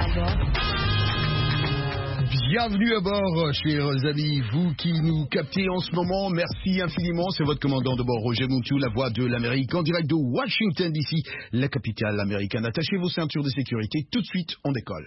Bienvenue à bord, chers amis, vous qui nous captez en ce moment, merci infiniment. C'est votre commandant de bord, Roger Moutou, la voix de l'Amérique, en direct de Washington DC, la capitale américaine. Attachez vos ceintures de sécurité, tout de suite, on décolle.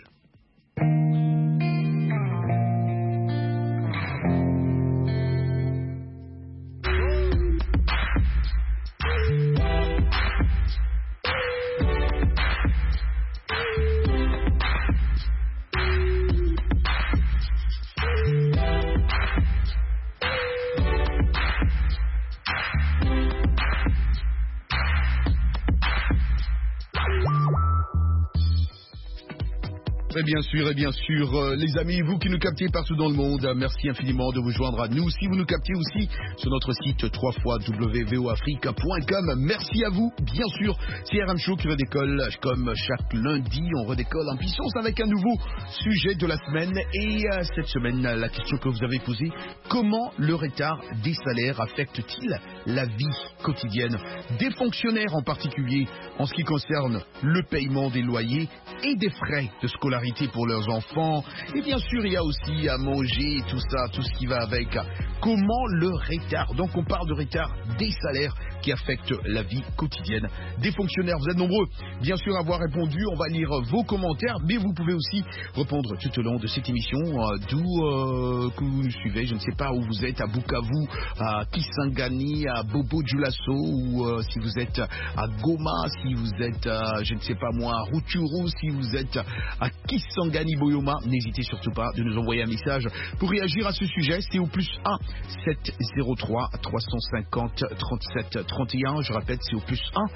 Et bien sûr, les amis, vous qui nous captez partout dans le monde, merci infiniment de vous joindre à nous. Si vous nous captez aussi sur notre site www.voafrica.com, merci à vous. Bien sûr, c'est RM Show qui redécolle comme chaque lundi. On redécolle en puissance avec un nouveau sujet de la semaine. Et cette semaine, la question que vous avez posée, comment le retard des salaires affecte-t-il la vie quotidienne des fonctionnaires, en particulier en ce qui concerne le paiement des loyers et des frais de scolarité pour leurs enfants. Et bien sûr, il y a aussi à manger, tout ça, tout ce qui va avec. Comment le retard, donc on parle de retard des salaires qui affectent la vie quotidienne des fonctionnaires. Vous êtes nombreux, bien sûr, à avoir répondu. On va lire vos commentaires, mais vous pouvez aussi répondre tout au long de cette émission, d'où que vous nous suivez. Je ne sais pas où vous êtes, à Bukavu, à Kisangani, à Bobo Dioulasso, ou si vous êtes à Goma, si vous êtes, je ne sais pas moi, à Rutshuru, si vous êtes à Kisangani Boyoma. N'hésitez surtout pas de nous envoyer un message pour réagir à ce sujet. C'est au plus 1 703 350 37 31. Je répète, c'est au plus 1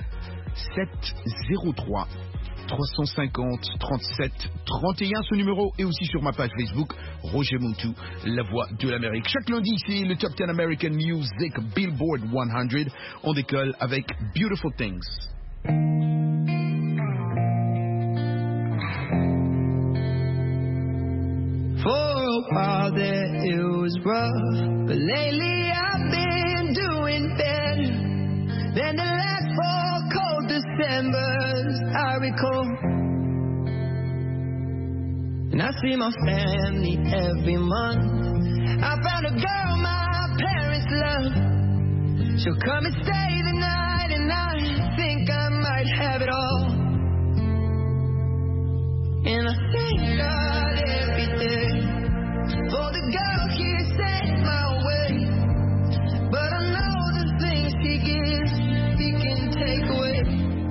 703 350 37 31. Ce numéro est aussi sur ma page Facebook, Roger Moutou, la voix de l'Amérique. Chaque lundi, c'est le Top 10 American Music Billboard 100. On décolle avec Beautiful Things. For a while there it was rough, but lately I've been doing better than the last 4 cold Decembers I recall. And I see my family every month. I found a girl my parents love. She'll come and stay the night, and I think I might have it all. And I thank God every day for the girl He sent my way. But I know the things He gives, He can take away.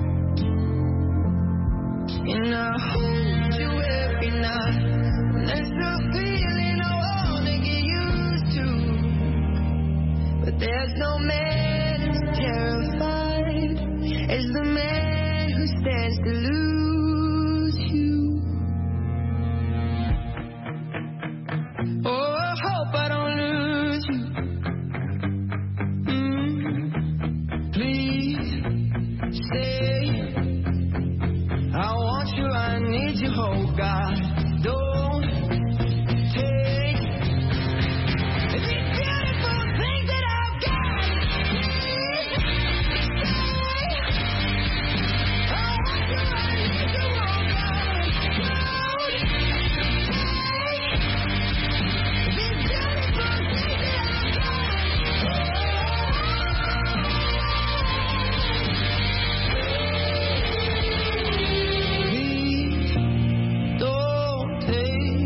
And I hold you every night, and that's the feeling I wanna get used to. But there's no man as terrified as the man who stands to lose you. Oh, I hope I don't lose you. Please stay. I want you, I need you, oh God. Don't take these beautiful things that I've got. Please stay. I want you, I need you, oh God. Don't take these beautiful things that I've got. Please don't take.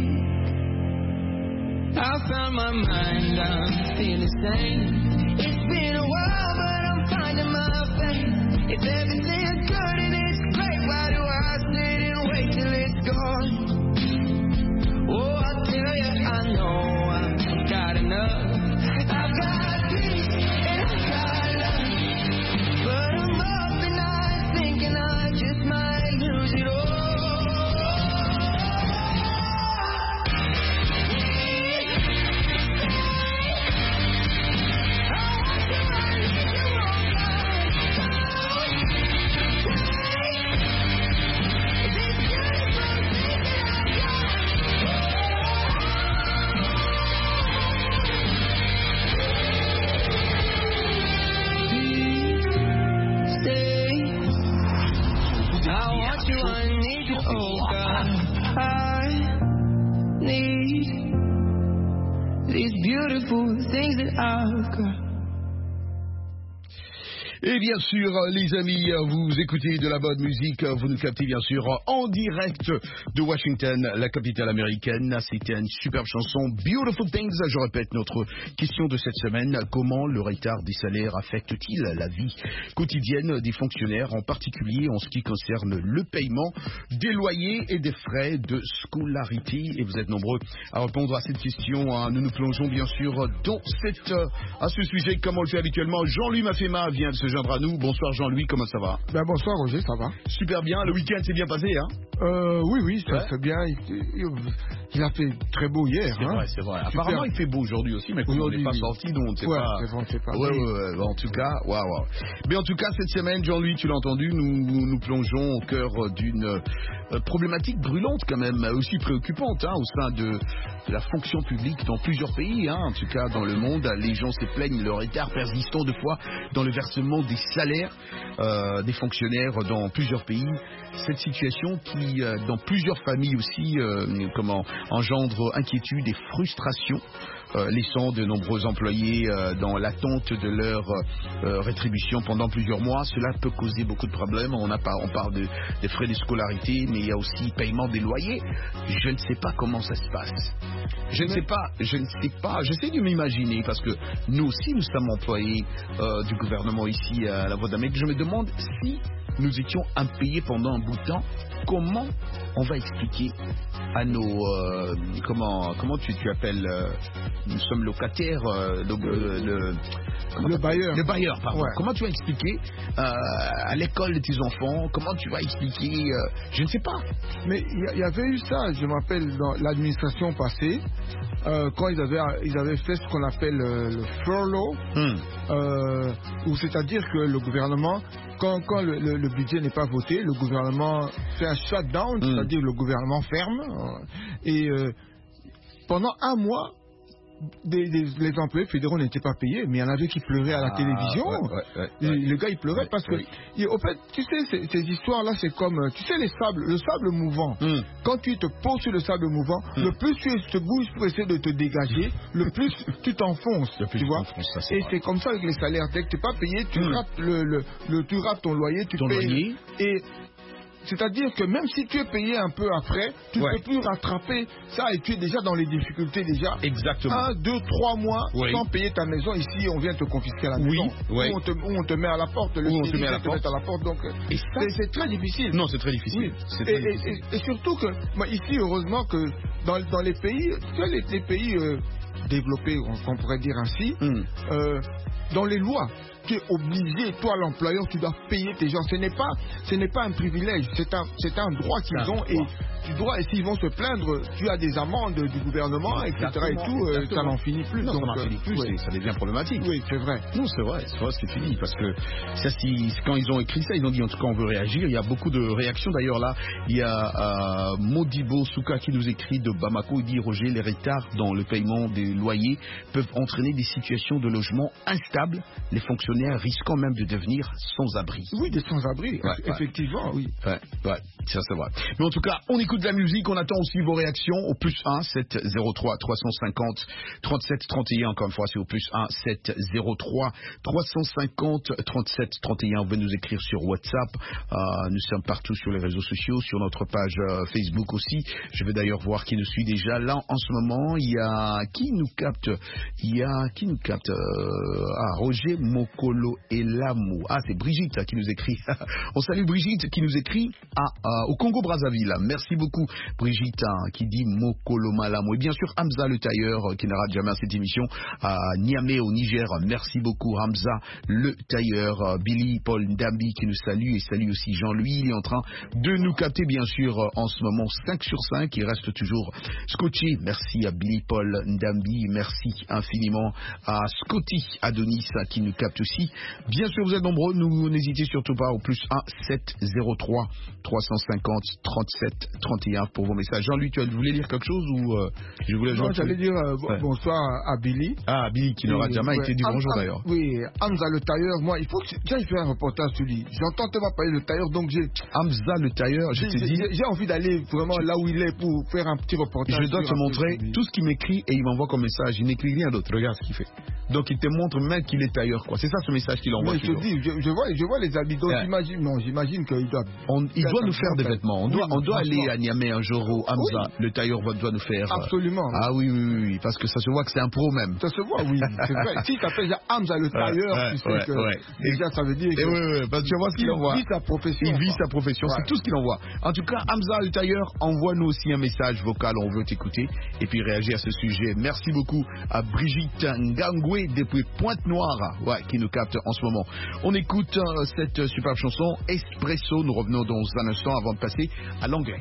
I found my mind, I'm feeling sane. It's been a while, but I'm finding my faith. If everything's good and it's great, why do I sit and wait till it's gone? Oh, I tell you, I know I've got enough. I've got peace and I've got love. But I'm up and I'm thinking I just might lose it all. Stay. I want you, I need you, oh God. I need these beautiful things that I've got. Et bien sûr, les amis, vous écoutez de la bonne musique, vous nous captez bien sûr en direct de Washington, la capitale américaine. C'était une superbe chanson, Beautiful Things. Je répète notre question de cette semaine, comment le retard des salaires affecte-t-il la vie quotidienne des fonctionnaires, en particulier en ce qui concerne le paiement des loyers et des frais de scolarité? Et vous êtes nombreux à répondre à cette question. Nous nous plongeons bien sûr dans à ce sujet, comme on le fait habituellement. Jean-Louis Mafema vient de se joindre à nous. Bonsoir Jean-Louis, comment ça va? Bonsoir Roger, ça va? Super bien, le week-end s'est bien passé, hein? Oui, ça fait bien. Il a fait très beau hier. C'est vrai. Apparemment, il fait beau aujourd'hui aussi, mais aujourd'hui, on n'est pas sorti, donc on ne sait pas. En tout cas, waouh. Mais en tout cas, cette semaine, Jean-Louis, tu l'as entendu, nous plongeons au cœur d'une problématique brûlante quand même, aussi préoccupante, au sein de la fonction publique dans plusieurs pays, en tout cas dans le monde. Les gens se plaignent de leur retard persistant de fois dans le versement des salaires des fonctionnaires dans plusieurs pays. Cette situation qui, dans plusieurs familles aussi, engendre inquiétude et frustration, laissant de nombreux employés dans l'attente de leur rétribution pendant plusieurs mois. Cela peut causer beaucoup de problèmes. On parle des frais de scolarité, mais il y a aussi paiement des loyers. Je ne sais pas comment ça se passe. Je ne sais pas. J'essaie de m'imaginer, parce que nous aussi, nous sommes employés du gouvernement ici à la Voix d'Amérique. Je me demande si nous étions impayés pendant un bout de temps. Comment on va expliquer à nos... comment tu appelles... nous sommes locataires... le bailleur. Le bailleur, pardon. Ouais. Comment tu vas expliquer à l'école de tes enfants? Comment tu vas expliquer... je ne sais pas. Mais il y avait eu ça, je m'appelle, dans l'administration passée, quand ils avaient fait ce qu'on appelle le furlough, où c'est-à-dire que le gouvernement, quand le budget n'est pas voté, le gouvernement fait un shutdown, c'est-à-dire le gouvernement ferme, et pendant un mois, les employés fédéraux n'étaient pas payés, mais il y en avait qui pleuraient à la télévision. Le gars, il pleurait parce que, au fait, tu sais, ces histoires-là, c'est comme, tu sais, le sable mouvant. Quand tu te poses sur le sable mouvant, le plus tu te bouges pour essayer de te dégager, le plus tu t'enfonces, tu vois. Et c'est comme ça avec les salaires. Dès que tu n'es pas payé, tu rates tu rates ton loyer, tu payes. Et c'est-à-dire que même si tu es payé un peu après, tu ne peux plus rattraper ça et tu es déjà dans les difficultés déjà. Exactement. 1, 2, 3 mois sans payer ta maison. Ici, on vient te confisquer la maison. Ou on te met à la porte. Le syndic te met à la porte. Donc, c'est très difficile. Non, c'est très difficile. Et surtout que, ici, heureusement que dans les pays, tu sais, les pays développés, on pourrait dire ainsi, dans les lois, tu es obligé, toi l'employeur, tu dois payer tes gens. Ce n'est pas un privilège, c'est un droit qu'ils ont et tu dois, et s'ils vont se plaindre, tu as des amendes du gouvernement, etc. et tout, ça n'en finit plus. Non, donc, ça n'en finit plus, ça devient problématique. Oui, c'est vrai. Non, c'est vrai ce que tu dis, parce que ça, quand ils ont écrit ça, ils ont dit en tout cas on veut réagir. Il y a beaucoup de réactions d'ailleurs là. Il y a Modibo Souka qui nous écrit de Bamako, il dit Roger, les retards dans le paiement des loyers peuvent entraîner des situations de logement instables, les fonctionnaires risquant même de devenir sans-abri. Oui, des sans-abri, effectivement, oui. Ouais, ça c'est vrai. Mais en tout cas, on écoute de la musique, on attend aussi vos réactions au +1 703 350 37 31. Encore une fois, c'est au +1 703 350 37 31. Vous pouvez nous écrire sur WhatsApp. Nous sommes partout sur les réseaux sociaux, sur notre page Facebook aussi. Je vais d'ailleurs voir qui nous suit déjà là en ce moment. Il y a qui nous capte Roger Mokolo Elamou. C'est Brigitte qui nous écrit. On salue Brigitte qui nous écrit au Congo-Brazzaville. Merci beaucoup Brigitte qui dit Mokolo Malamou. Et bien sûr Hamza le tailleur qui ne rate jamais cette émission à Niamey au Niger. Merci beaucoup Hamza le tailleur. Billy Paul Ndambi qui nous salue et salue aussi Jean-Louis. Il est en train de nous capter bien sûr en ce moment 5 sur 5. Il reste toujours scotché. Merci à Billy Paul Ndambi. Merci infiniment à Scotty Adonis qui nous capte aussi. Bien sûr, vous êtes nombreux. N'hésitez surtout pas au +1 703 350 37 31. 31 pour vos messages. Jean-Louis, tu voulais lire quelque chose ou je voulais Non, j'allais dire bonsoir à Billy. Ah, Billy qui n'aura jamais été dit bonjour d'ailleurs. Oui, Hamza le tailleur, moi, il faut que j'aille faire un reportage sur lui. J'entends tellement parler de tailleur, donc Hamza le tailleur, je te dis. J'ai envie d'aller vraiment là où il est pour faire un petit reportage. Je dois te montrer tout ce qu'il m'écrit et il m'envoie comme message. Il n'écrit rien d'autre. Regarde ce qu'il fait. Donc il te montre même qu'il est tailleur, quoi. C'est ça ce message qu'il envoie. Mais je te dis, je vois les habits. Donc j'imagine qu'il doit. Il doit nous faire des vêtements. On doit aller à Niamey un jour au Hamza. Le tailleur doit nous faire. Absolument. Ah oui, parce que ça se voit que c'est un pro même. Ça se voit, oui. C'est vrai. Si tu appelles Hamza le tailleur, tu sais que déjà ça veut dire que. Oui, parce que tu vois ce qu'il envoie. Il vit sa profession. Il vit sa profession. C'est tout ce qu'il envoie. En tout cas, Hamza le tailleur, envoie-nous aussi un message vocal. On veut t'écouter et puis réagir à ce sujet. Merci beaucoup à Brigitte Ngangwe depuis Pointe-Noire, qui nous capte en ce moment. On écoute cette superbe chanson Espresso. Nous revenons dans un instant avant de passer à l'anglais.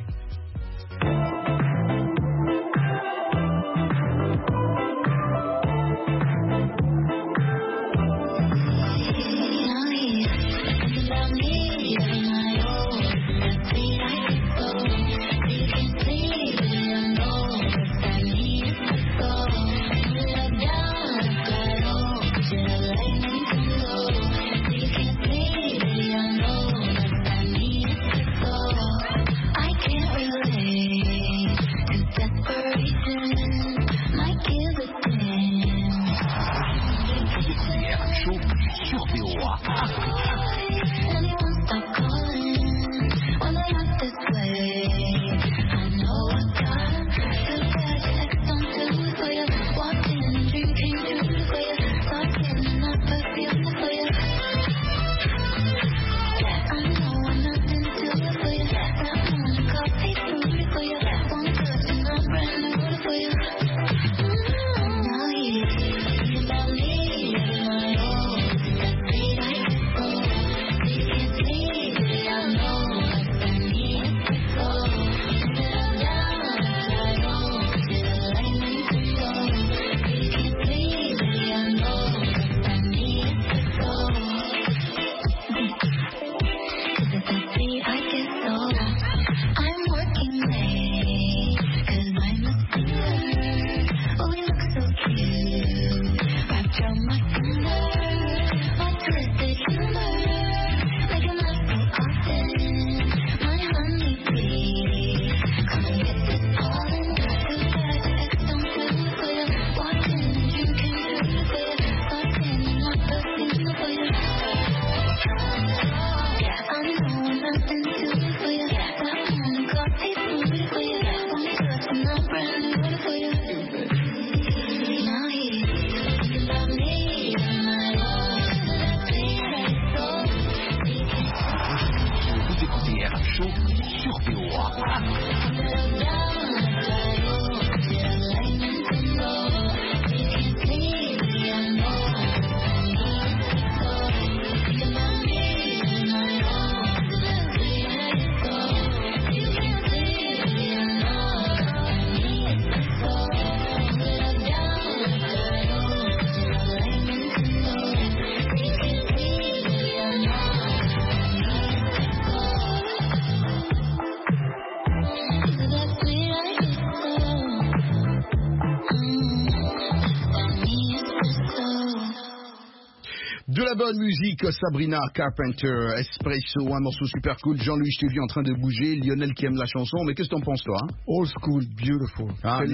De la bonne musique, Sabrina Carpenter, Espresso, un morceau super cool. Jean-Louis, je t'ai vu en train de bouger. Lionel qui aime la chanson, mais qu'est-ce que t'en penses, toi, hein? Old school, beautiful.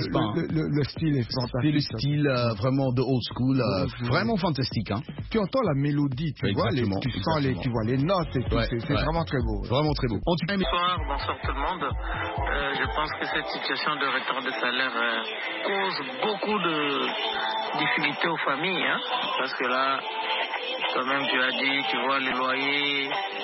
Le style est fantastique. C'est le style vraiment de old school, vraiment fantastique, hein. Tu entends la mélodie, tu vois, tu vois les notes et tout, c'est vraiment très beau. Vraiment très beau. Bonsoir tout le monde. Je pense que cette situation de retard de salaire cause beaucoup de difficultés aux familles, hein, parce que là, toi-même tu as dit, tu vois, le loyer,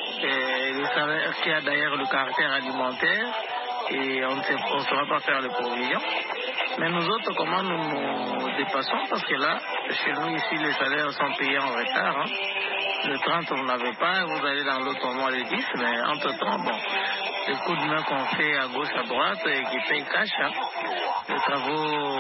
le salaire qui a d'ailleurs le caractère alimentaire, et on ne saura pas faire les provisions. Mais nous autres, comment nous nous dépassons? Parce que là, chez nous ici, les salaires sont payés en retard, hein. Le 30, vous n'avez pas, vous allez dans l'autre mois le 10, mais entre-temps, bon, les coups de main qu'on fait à gauche, à droite, et qui payent cash, hein. Les travaux,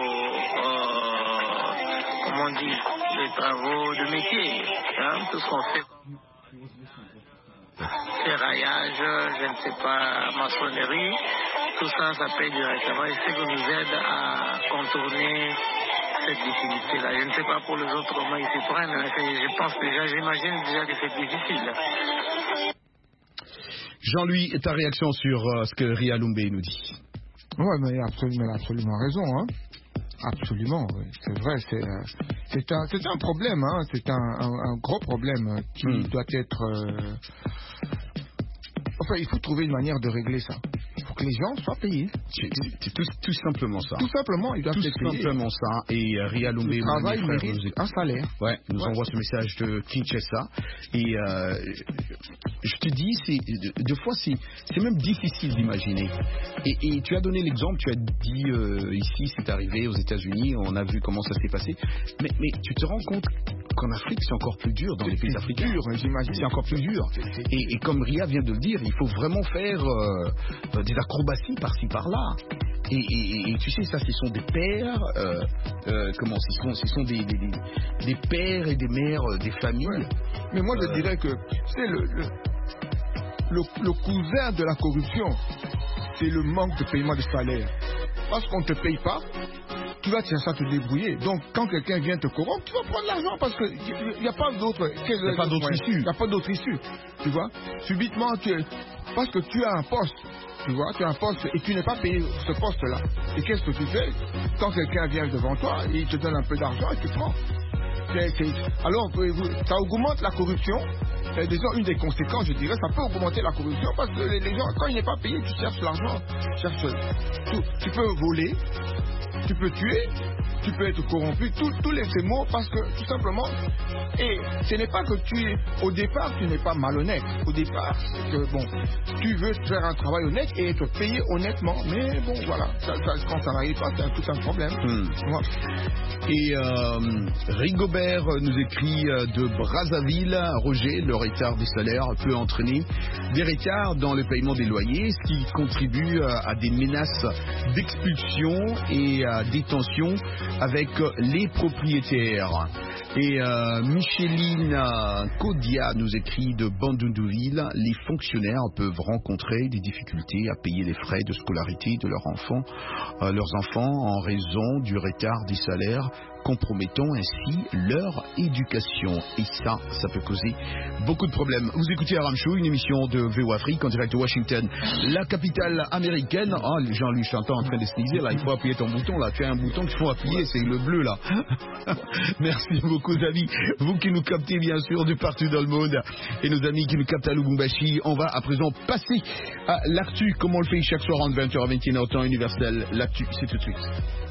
comment on dit, les travaux de métier, hein, tout ce qu'on fait. Ferraillage, je ne sais pas, maçonnerie, tout ça, ça paye directement et c'est ce qui nous aide à contourner cette difficulté-là. Je ne sais pas pour les autres comment ils s'y prennent, mais je pense déjà, j'imagine déjà que c'est difficile. Jean-Louis, ta réaction sur ce que Ria Lumbe nous dit? Oui, mais il a absolument raison. Hein. Absolument, oui. C'est vrai, c'est un problème, hein. C'est un gros problème qui doit être... Enfin, il faut trouver une manière de régler ça. Il faut que les gens soient payés. C'est tout simplement ça. Tout simplement, ils doivent être payés. Tout simplement ça. Et Ria Lumbe, le travail mérite un salaire. Ouais, nous envoie ce message de Kinshasa. Et je te dis, deux fois, c'est même difficile d'imaginer. Et tu as donné l'exemple, tu as dit ici, c'est arrivé aux États-Unis, on a vu comment ça s'est passé. Mais tu te rends compte qu'en Afrique, c'est encore plus dur dans les pays africains. J'imagine. C'est encore plus dur. Et comme Ria vient de le dire, il faut vraiment faire des acrobaties par-ci par-là. Et tu sais, ça, ce sont des pères, ce sont des pères et des mères des familles. Ouais. Mais moi, je dirais que c'est le cousin de la corruption, c'est le manque de paiement de salaire. Parce qu'on ne te paye pas, tu vas chercher à te débrouiller. Donc, quand quelqu'un vient te corrompre, tu vas prendre l'argent parce qu'il n'y a pas d'autre issue. Il n'y a pas d'autre issue. Tu vois, subitement, parce que tu as un poste. Tu vois, tu as un poste et tu n'es pas payé ce poste-là. Et qu'est-ce que tu fais? Quand quelqu'un vient devant toi, il te donne un peu d'argent et tu prends. Alors, ça augmente la corruption. Disons, une des conséquences, je dirais, ça peut augmenter la corruption parce que les gens, quand il n'est pas payé, tu cherches l'argent. Tu peux voler, tu peux tuer, tu peux être corrompu, tous ces mots parce que, tout simplement, et ce n'est pas que au départ, tu n'es pas malhonnête. Au départ, tu veux faire un travail honnête et être payé honnêtement. Mais bon, voilà, quand ça n'arrive pas, c'est tout un problème. Et Rigobert nous écrit de Brazzaville, Roger, le retard des salaires peut entraîner des retards dans le paiement des loyers, ce qui contribue à des menaces d'expulsion et à détention avec les propriétaires. Et Micheline Kodia nous écrit de Bandundouville, les fonctionnaires peuvent rencontrer des difficultés à payer les frais de scolarité de leurs enfants en raison du retard des salaires, compromettant ainsi leur éducation. Et ça peut causer beaucoup de problèmes. Vous écoutez Aramchou, une émission de VO Afrique en direct de Washington, la capitale américaine. Oh, Jean-Louis, je t'entends en train de sneezer, là, il faut appuyer ton bouton, là. Tu as un bouton qu'il faut appuyer, c'est le bleu, là. Merci beaucoup, amis. Vous qui nous captez, bien sûr, de partout dans le monde, et nos amis qui nous captent à Lubumbashi. On va à présent passer à l'actu, comme on le fait chaque soir entre 20h et 21h, temps universel. L'actu, c'est tout de suite.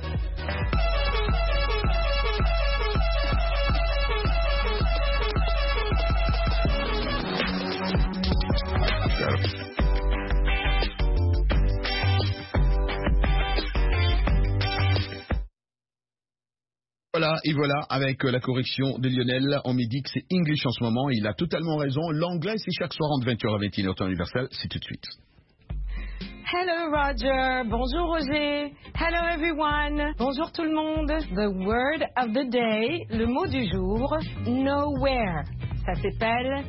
Voilà, avec la correction de Lionel, on me dit que c'est English en ce moment, il a totalement raison. L'anglais, c'est chaque soir entre 20h et 21h, temps universel, c'est tout de suite. Hello Roger, bonjour Roger, hello everyone, bonjour tout le monde. The word of the day, le mot du jour, nowhere. Ça s'appelle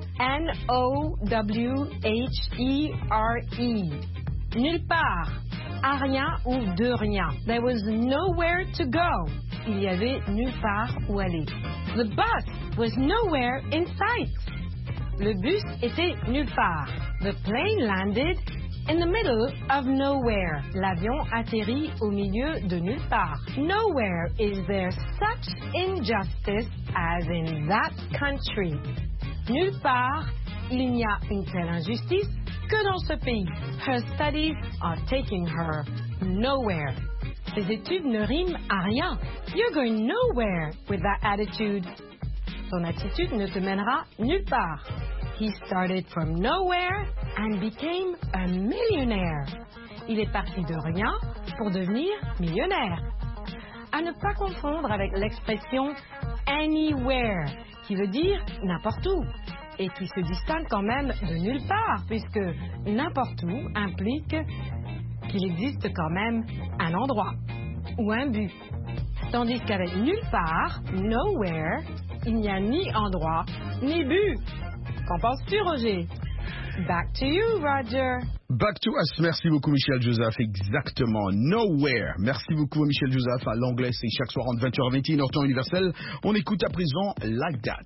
N-O-W-H-E-R-E. Nulle part, à rien ou de rien. There was nowhere to go. Il y avait nulle part où aller. The bus was nowhere in sight. Le bus était nulle part. The plane landed in the middle of nowhere. L'avion atterrit au milieu de nulle part. Nowhere is there such injustice as in that country. Nulle part, il n'y a une telle injustice que dans ce pays. Her studies are taking her nowhere. Ses études ne riment à rien. You're going nowhere with that attitude. Ton attitude ne te mènera nulle part. He started from nowhere and became a millionaire. Il est parti de rien pour devenir millionnaire. À ne pas confondre avec l'expression anywhere, qui veut dire n'importe où, et qui se distingue quand même de nulle part, puisque n'importe où implique qu'il existe quand même un endroit ou un but. Tandis qu'avec nulle part, nowhere, il n'y a ni endroit ni but. Qu'en penses-tu, Roger? Back to you, Roger. Back to us. Merci beaucoup, Michel Joseph. Exactement. Nowhere. Merci beaucoup, Michel Joseph. À l'anglais, c'est chaque soir entre 20h et 21h, temps universel. On écoute à présent Like That.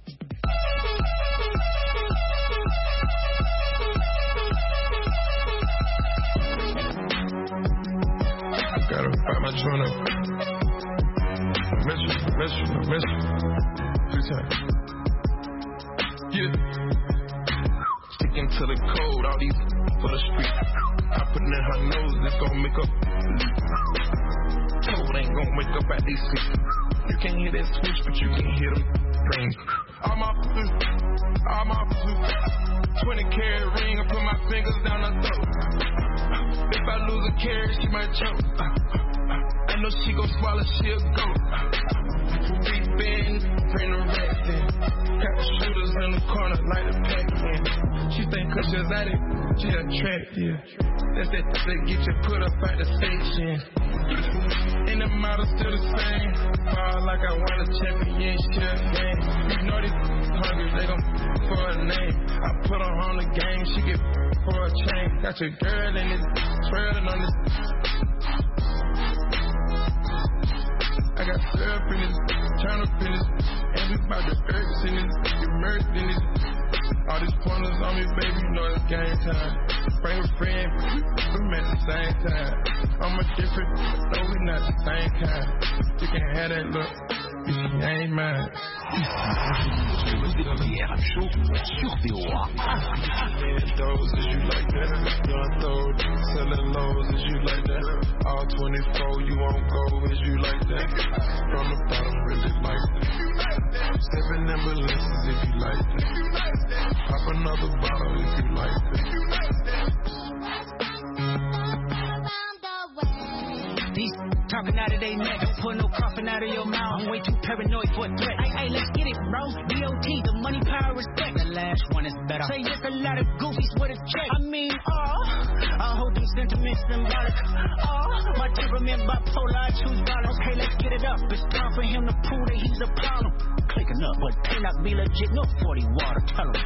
Gotta find my joint up. Miss you. 3 times. Yeah. Sticking to the code, all these for the street. I put it in her nose, it's gon' make up. Toad ain't gon' wake up at these seats. You can't hear that switch, but you can hear them rings. I'm off the 20 karat ring, I put my fingers down her throat. If I lose a carat, she might choke. I know she gon' swallow, she'll go. Deep in, bring the rats in. Got the shooters in the corner, like the pack in. She think 'cause she's at it, she attractive. That's that get you put up at the station. And the model still the same. Fall like I won a championship game. You know these hungry, they gon' for a name. I put her on the game, she get for a chain. Got your girl in this, twirling on this. I got syrup in this, turn up in this, and we bout the earth in this, immersed in this. All these pointers on me, baby, you know it's game time. Bring a friend, we at the same time. I'm a different, no, we not the same kind. You can have that look, you ain't mine. Hier chaud sur VOA. Those is you like that? Young throw, selling lows is you like that? All 24, you won't go is you like that? From the bottom, really like that. Stepping in balances if you like that. Pop another bottle if you like that. These talking out of their neck, don't put no coughing out of your mouth. I'm way too paranoid for a threat. Hey, let's get it, bro. DOT, the money, power, respect. The last one is better. Say it's a lot of goofies with a check. I mean, I hold them sentiments symbolic. My temperament bipolar, I choose violence. Okay, let's get it up. It's time for him to prove that he's a problem. Clicking up, but cannot be legit. No 40 water, tell him.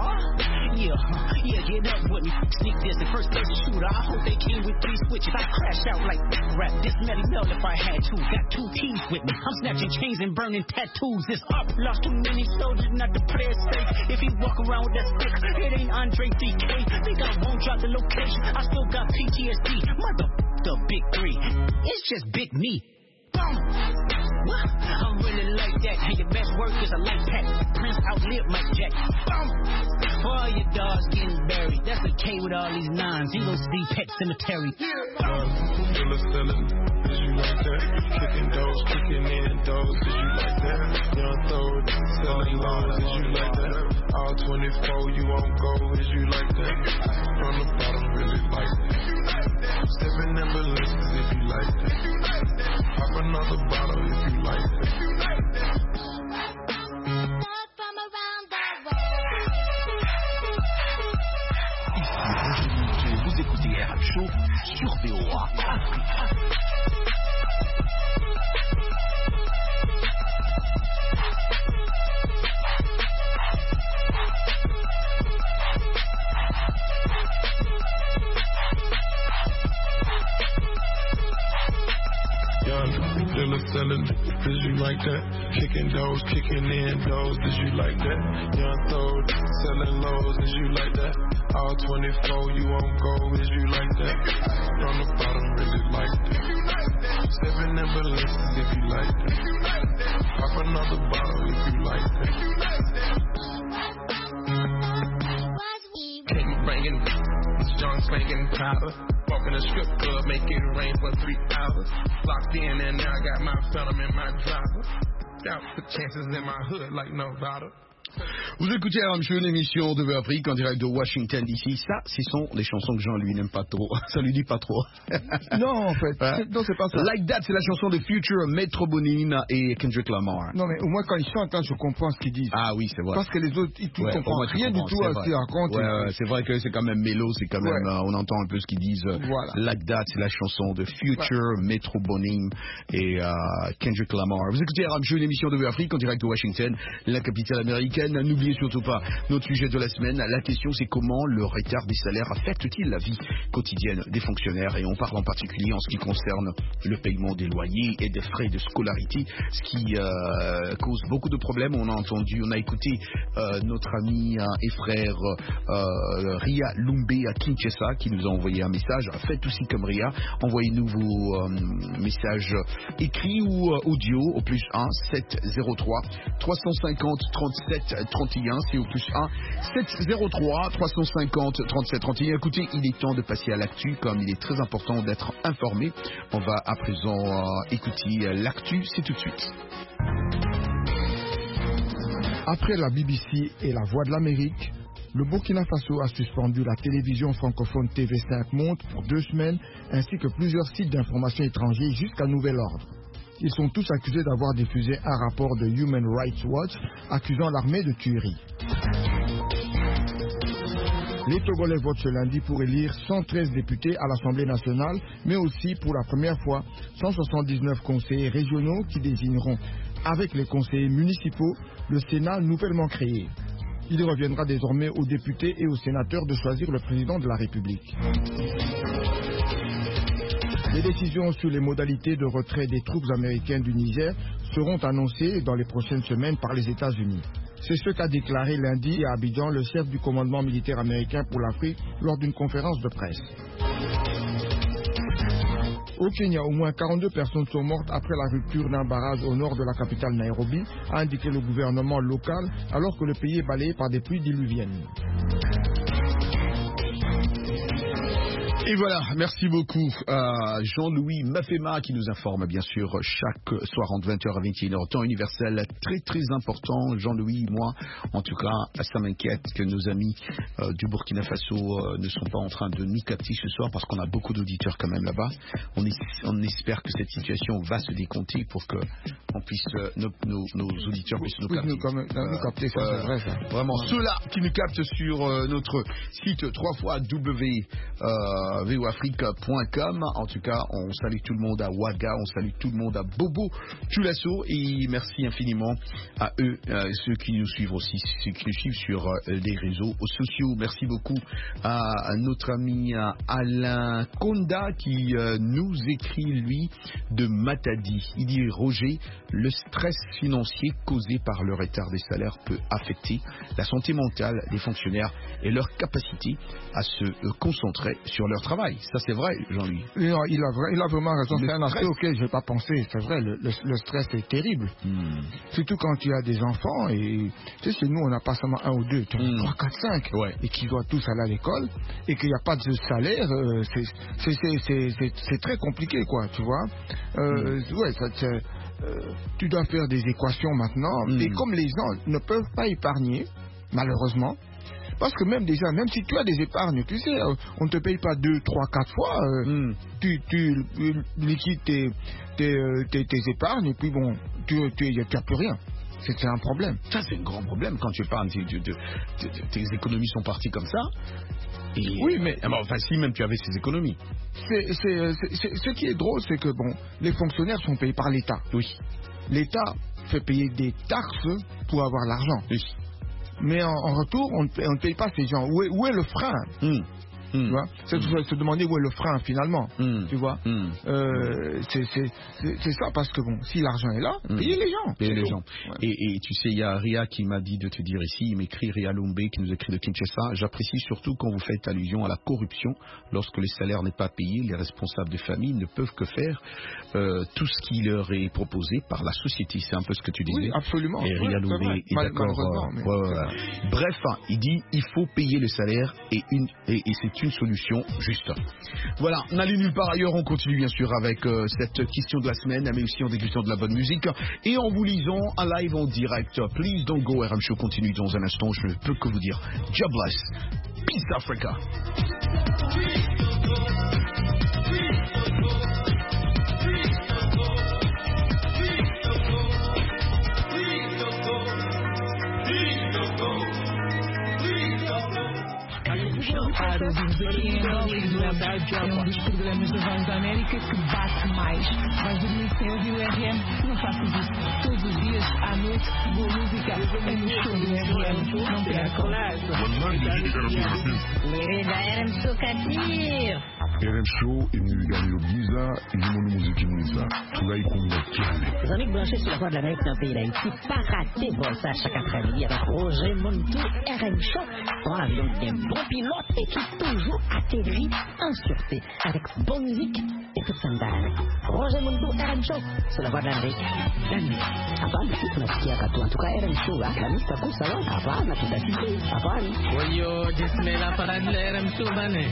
Yeah, get up with me. Sneak this, the first person shooter. I hope they came with 3 switches. I crash out like rap. This Melly Mel if I had to. Got 2 T's with me. I'm snatching chains and burning tattoos. It's up. Lost too many soldiers, not to play it safe. If he walk around with that stick, it ain't Andre DK. Think I won't drop the location. I still got PTSD. Mother the big 3. It's just big me. Boom. What? I'm really like that. And your best work is a light pack. Prince outlived Mike Jack. Boom. For all your dogs getting buried. That's a K with all these 9s. You gon' see Pet Cemetery. Still selling, is you like that? Kicking those, kicking in those, is you like that? Young throw, selling lows, is you like that? All 24, you won't go, is you like that? From the bottom, really like that. Stepping in balances if you like that. Pop another bottle if you like that. Vous écoutez RH Show sur VOA. Still selling, is you like that? Kicking those, kicking in those, is you like that? Young throw, selling lows, is you like that? All 24, you won't go, is you like that? From the bottom, really like that. Stepping in balances if you like that. Pop another bottle if you like that. Came bringing, John slinging powder. Walk in the strip club, make it rain for 3 hours. Locked in and now I got my phantom in my driver. Got the chances in my hood like no daughter. Vous écoutez RMC, une émission de Afrique en direct de Washington DC. Ça, ce sont les chansons que Jean lui n'aime pas trop. Ça lui dit pas trop. Non, en fait, non, c'est pas ça. Like That, c'est la chanson de Future, Metro Boomin et Kendrick Lamar. Non, mais au moins quand ils chantent, je comprends ce qu'ils disent. Ah oui, c'est vrai. Parce que les autres, ils ne comprennent rien du tout à ce qu'ils racontent. Ouais, c'est vrai que c'est quand même mélo, c'est quand même, on entend un peu ce qu'ils disent. Voilà. Like That, c'est la chanson de Future, Metro Boomin et Kendrick Lamar. Vous écoutez RMC, une émission de Afrique en direct de Washington, la capitale américaine. africaine. N'oubliez surtout pas notre sujet de la semaine. La question, c'est comment le retard des salaires affecte-t-il la vie quotidienne des fonctionnaires, et on parle en particulier en ce qui concerne le paiement des loyers et des frais de scolarité, ce qui cause beaucoup de problèmes. On a écouté notre ami et frère Ria Lumbe à Kinshasa qui nous a envoyé un message. Faites aussi comme Ria, envoyez-nous vos messages écrits ou audio au plus 1 703 350 37 31. C'est au plus 1 703 350 37 31. Écoutez, il est temps de passer à l'actu, comme il est très important d'être informé. On va à présent écouter l'actu, c'est tout de suite. Après la BBC et la Voix de l'Amérique, le Burkina Faso a suspendu la télévision francophone TV5 Monde pour 2 semaines, ainsi que plusieurs sites d'information étrangers jusqu'à nouvel ordre. Ils sont tous accusés d'avoir diffusé un rapport de Human Rights Watch accusant l'armée de tuerie. Les Togolais votent ce lundi pour élire 113 députés à l'Assemblée nationale, mais aussi pour la première fois 179 conseillers régionaux qui désigneront, avec les conseillers municipaux, le Sénat nouvellement créé. Il reviendra désormais aux députés et aux sénateurs de choisir le président de la République. Les décisions sur les modalités de retrait des troupes américaines du Niger seront annoncées dans les prochaines semaines par les États-Unis. C'est ce qu'a déclaré lundi à Abidjan le chef du commandement militaire américain pour l'Afrique lors d'une conférence de presse. Au Kenya, au moins 42 personnes sont mortes après la rupture d'un barrage au nord de la capitale Nairobi, a indiqué le gouvernement local, alors que le pays est balayé par des pluies diluviennes. Et voilà, merci beaucoup à Jean-Louis Mafema qui nous informe bien sûr chaque soir entre 20h à 21h, temps universel, très très important. Jean-Louis, moi, en tout cas, ça m'inquiète que nos amis du Burkina Faso ne sont pas en train de nous capter ce soir, parce qu'on a beaucoup d'auditeurs quand même là-bas. On espère que cette situation va se décompter pour que on puisse, nos auditeurs puissent nous capter. Nous capter, ça, c'est vrai, ça. Vraiment, ceux-là qui nous captent sur notre site www.voafrique.com. En tout cas, on salue tout le monde à Ouaga, on salue tout le monde à Bobo Tchoulasso, et merci infiniment à eux, ceux qui nous suivent aussi, ceux qui nous suivent sur les réseaux sociaux. Merci beaucoup à notre ami Alain Konda qui nous écrit, lui, de Matadi. Il dit: Roger, le stress financier causé par le retard des salaires peut affecter la santé mentale des fonctionnaires et leur capacité à se concentrer sur leur travail. Ça, c'est vrai, Jean-Louis. Non, il a vraiment raison. C'est un aspect auquel je n'ai pas pensé. C'est vrai, le stress est terrible. Surtout quand tu as des enfants, et tu sais, chez nous, on n'a pas seulement 1 ou 2, 3, 4, 5, ouais, et qui doivent tous aller à l'école, et qu'il n'y a pas de salaire, c'est très compliqué, quoi, tu vois. Ouais, tu dois faire des équations maintenant, et comme les gens ne peuvent pas épargner, malheureusement, parce que même si tu as des épargnes, tu sais, on ne te paye pas 2, 3, 4 fois, tu liquides tes épargnes, et puis bon, tu n'as plus rien. C'est un problème. Ça, c'est un grand problème quand tu épargnes, tes économies sont parties comme ça. Et oui, mais enfin, si même tu avais ces économies. Ce qui est drôle, c'est que bon, les fonctionnaires sont payés par l'État. Oui. L'État fait payer des taxes pour avoir l'argent. Oui. Mais en retour, on ne paye pas ces gens. Où est le frein? Tu vois, c'est se demander où est le frein finalement. Tu vois, c'est ça, parce que bon, si l'argent est là, payez les gens. Payez les gens. Ouais. Et tu sais, il y a Ria qui m'a dit de te dire ici, il m'écrit, Ria Lumbe qui nous écrit de Kinshasa: j'apprécie surtout quand vous faites allusion à la corruption. Lorsque les salaires n'est pas payé, les responsables de famille ne peuvent que faire tout ce qui leur est proposé par la société. C'est un peu ce que tu disais. Oui, absolument. Et Ria Lumbe est d'accord. Bref, il dit il faut payer le salaire, et c'est une solution juste. Voilà, n'allez nulle part ailleurs, on continue bien sûr avec cette question de la semaine, mais aussi en dégustant de la bonne musique et en vous lisant un live en direct. Please don't go, RM Show continue dans un instant. Je ne peux que vous dire God bless, peace Africa. É um dos programas da Voz da América que bate mais. mais. Mas o Liceu do RM não faço isso. Todos os dias, à noite, boa música é no show do RM. Não percam. RM Show Katir. RM Show imeniganiro byiza irimo n'umuziki mwiza turayikunda cyane. Jean-Luc Blanchet sur la voix de l'Amérique d'un pays d'Haïti, pas raté pour ça chaque après-midi avec Roger Montou, RM Show, dans l'avion des bons pilotes et qui toujours atterrit en sûreté avec bonne musique et toute sa bande. Roger Montou, RM Show, sur la voix de l'Amérique. Hapana, tunasikia katu. En tout cas, RM Show, la mista kusa wa, hapana, tutasikia, hapana. Wayo, jisme la parade la RM Show bane.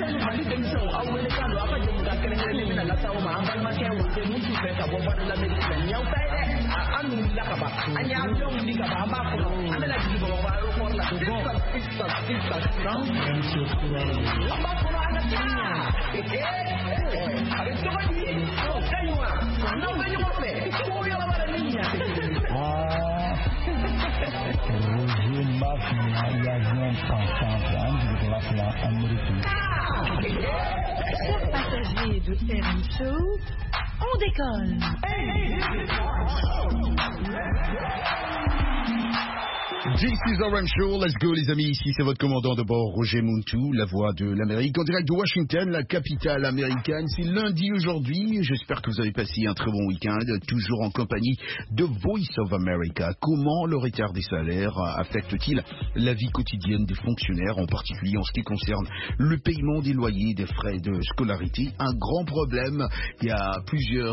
Chers passagers de RM Show, on décolle. This is RM Show, let's go les amis, ici c'est votre commandant de bord Roger Montou, la voix de l'Amérique, en direct de Washington, la capitale américaine. C'est lundi aujourd'hui, j'espère que vous avez passé un très bon week-end, toujours en compagnie de Voice of America. Comment le retard des salaires affecte-t-il la vie quotidienne des fonctionnaires, en particulier en ce qui concerne le paiement des loyers, des frais de scolarité? Un grand problème, il y a plusieurs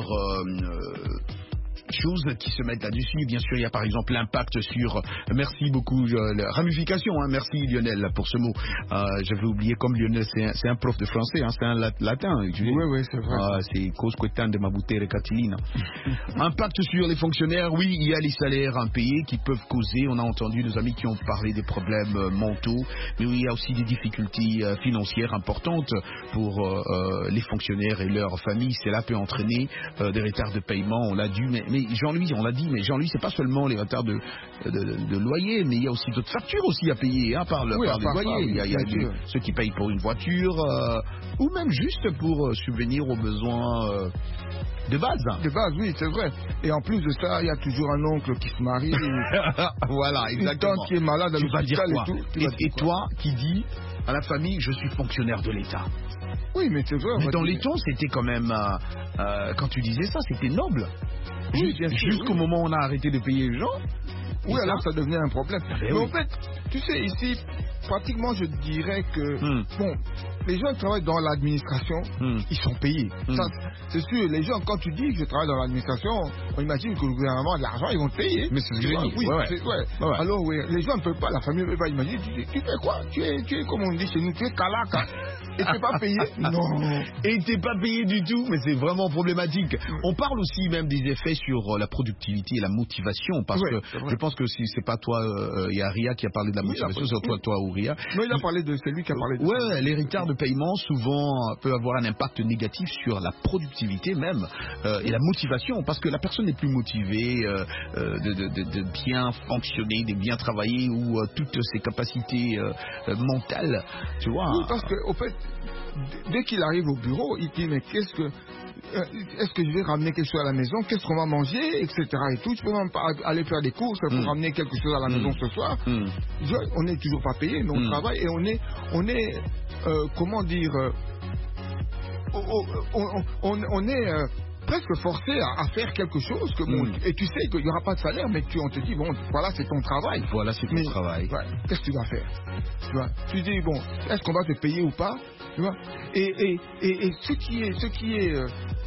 choses qui se mettent là-dessus. Bien sûr, il y a par exemple l'impact sur, merci beaucoup, la ramification, hein, merci Lionel pour ce mot. J'avais oublié, comme Lionel, c'est un prof de français, hein, c'est un latin. Oui, c'est vrai. C'est cause quetan de ma bouteille Catilina. Impact sur les fonctionnaires, oui, il y a les salaires impayés qui peuvent causer, on a entendu nos amis qui ont parlé des problèmes mentaux, mais oui, il y a aussi des difficultés financières importantes pour les fonctionnaires et leurs familles. Cela peut entraîner des retards de paiement, on l'a dit, mais Jean-Louis, on l'a dit, mais Jean-Louis, c'est pas seulement les retards de loyer, mais il y a aussi d'autres factures aussi à payer, hein, par les loyers. Il y a ceux qui payent pour une voiture, ou même juste pour subvenir aux besoins de base. De base, oui, c'est vrai. Et en plus de ça, il y a toujours un oncle qui se marie. Voilà, exactement. Une tante qui est malade à l'hôpital et tout. Et toi qui dis à la famille, je suis fonctionnaire de l'État. Oui, mais c'est vrai. Mais dans les temps, c'était quand même, quand tu disais ça, c'était noble. Oui, jusqu'au moment où on a arrêté de payer les gens. Oui, alors ça devenait un problème. Mais oui. en fait, tu sais, ici, pratiquement, je dirais que, bon, les gens qui travaillent dans l'administration, ils sont payés. Ça, c'est sûr, les gens, quand tu dis que je travaille dans l'administration, on imagine que le gouvernement a de l'argent, ils vont te payer. Mais c'est ce que je dis. Oui, ouais. Alors, oui, les gens ne peuvent pas, la famille ne peut pas imaginer. Tu fais quoi? Tu es, comme on dit chez nous, tu es calaca. Et tu n'es pas payé? Non. Et tu n'es pas payé du tout, mais c'est vraiment problématique. On parle aussi même des effets sur la productivité et la motivation, parce que je pense que si c'est pas toi, il y a Ria qui a parlé de la motivation, c'est toi ou Ria. Non, il a parlé de, c'est lui qui a parlé de ça. Ouais, les retards de paiement souvent peuvent avoir un impact négatif sur la productivité même et la motivation, parce que la personne n'est plus motivée de bien fonctionner, de bien travailler, ou toutes ses capacités mentales, tu vois. Oui, parce que au fait, dès qu'il arrive au bureau, il dit mais est-ce que je vais ramener quelque chose à la maison, qu'est-ce qu'on va manger, etc. et tout. Je peux même pas aller faire des courses pour ramener quelque chose à la maison ce soir. On n'est toujours pas payé, mais on travaille et on est comment dire, on est presque forcé à faire quelque chose que bon, et tu sais qu'il n'y aura pas de salaire, mais on te dit bon, voilà, c'est ton travail. Voilà, c'est ton travail. Ouais, qu'est-ce que tu vas faire? Tu vois, tu dis bon, est-ce qu'on va te payer ou pas? Tu vois, et ce qui est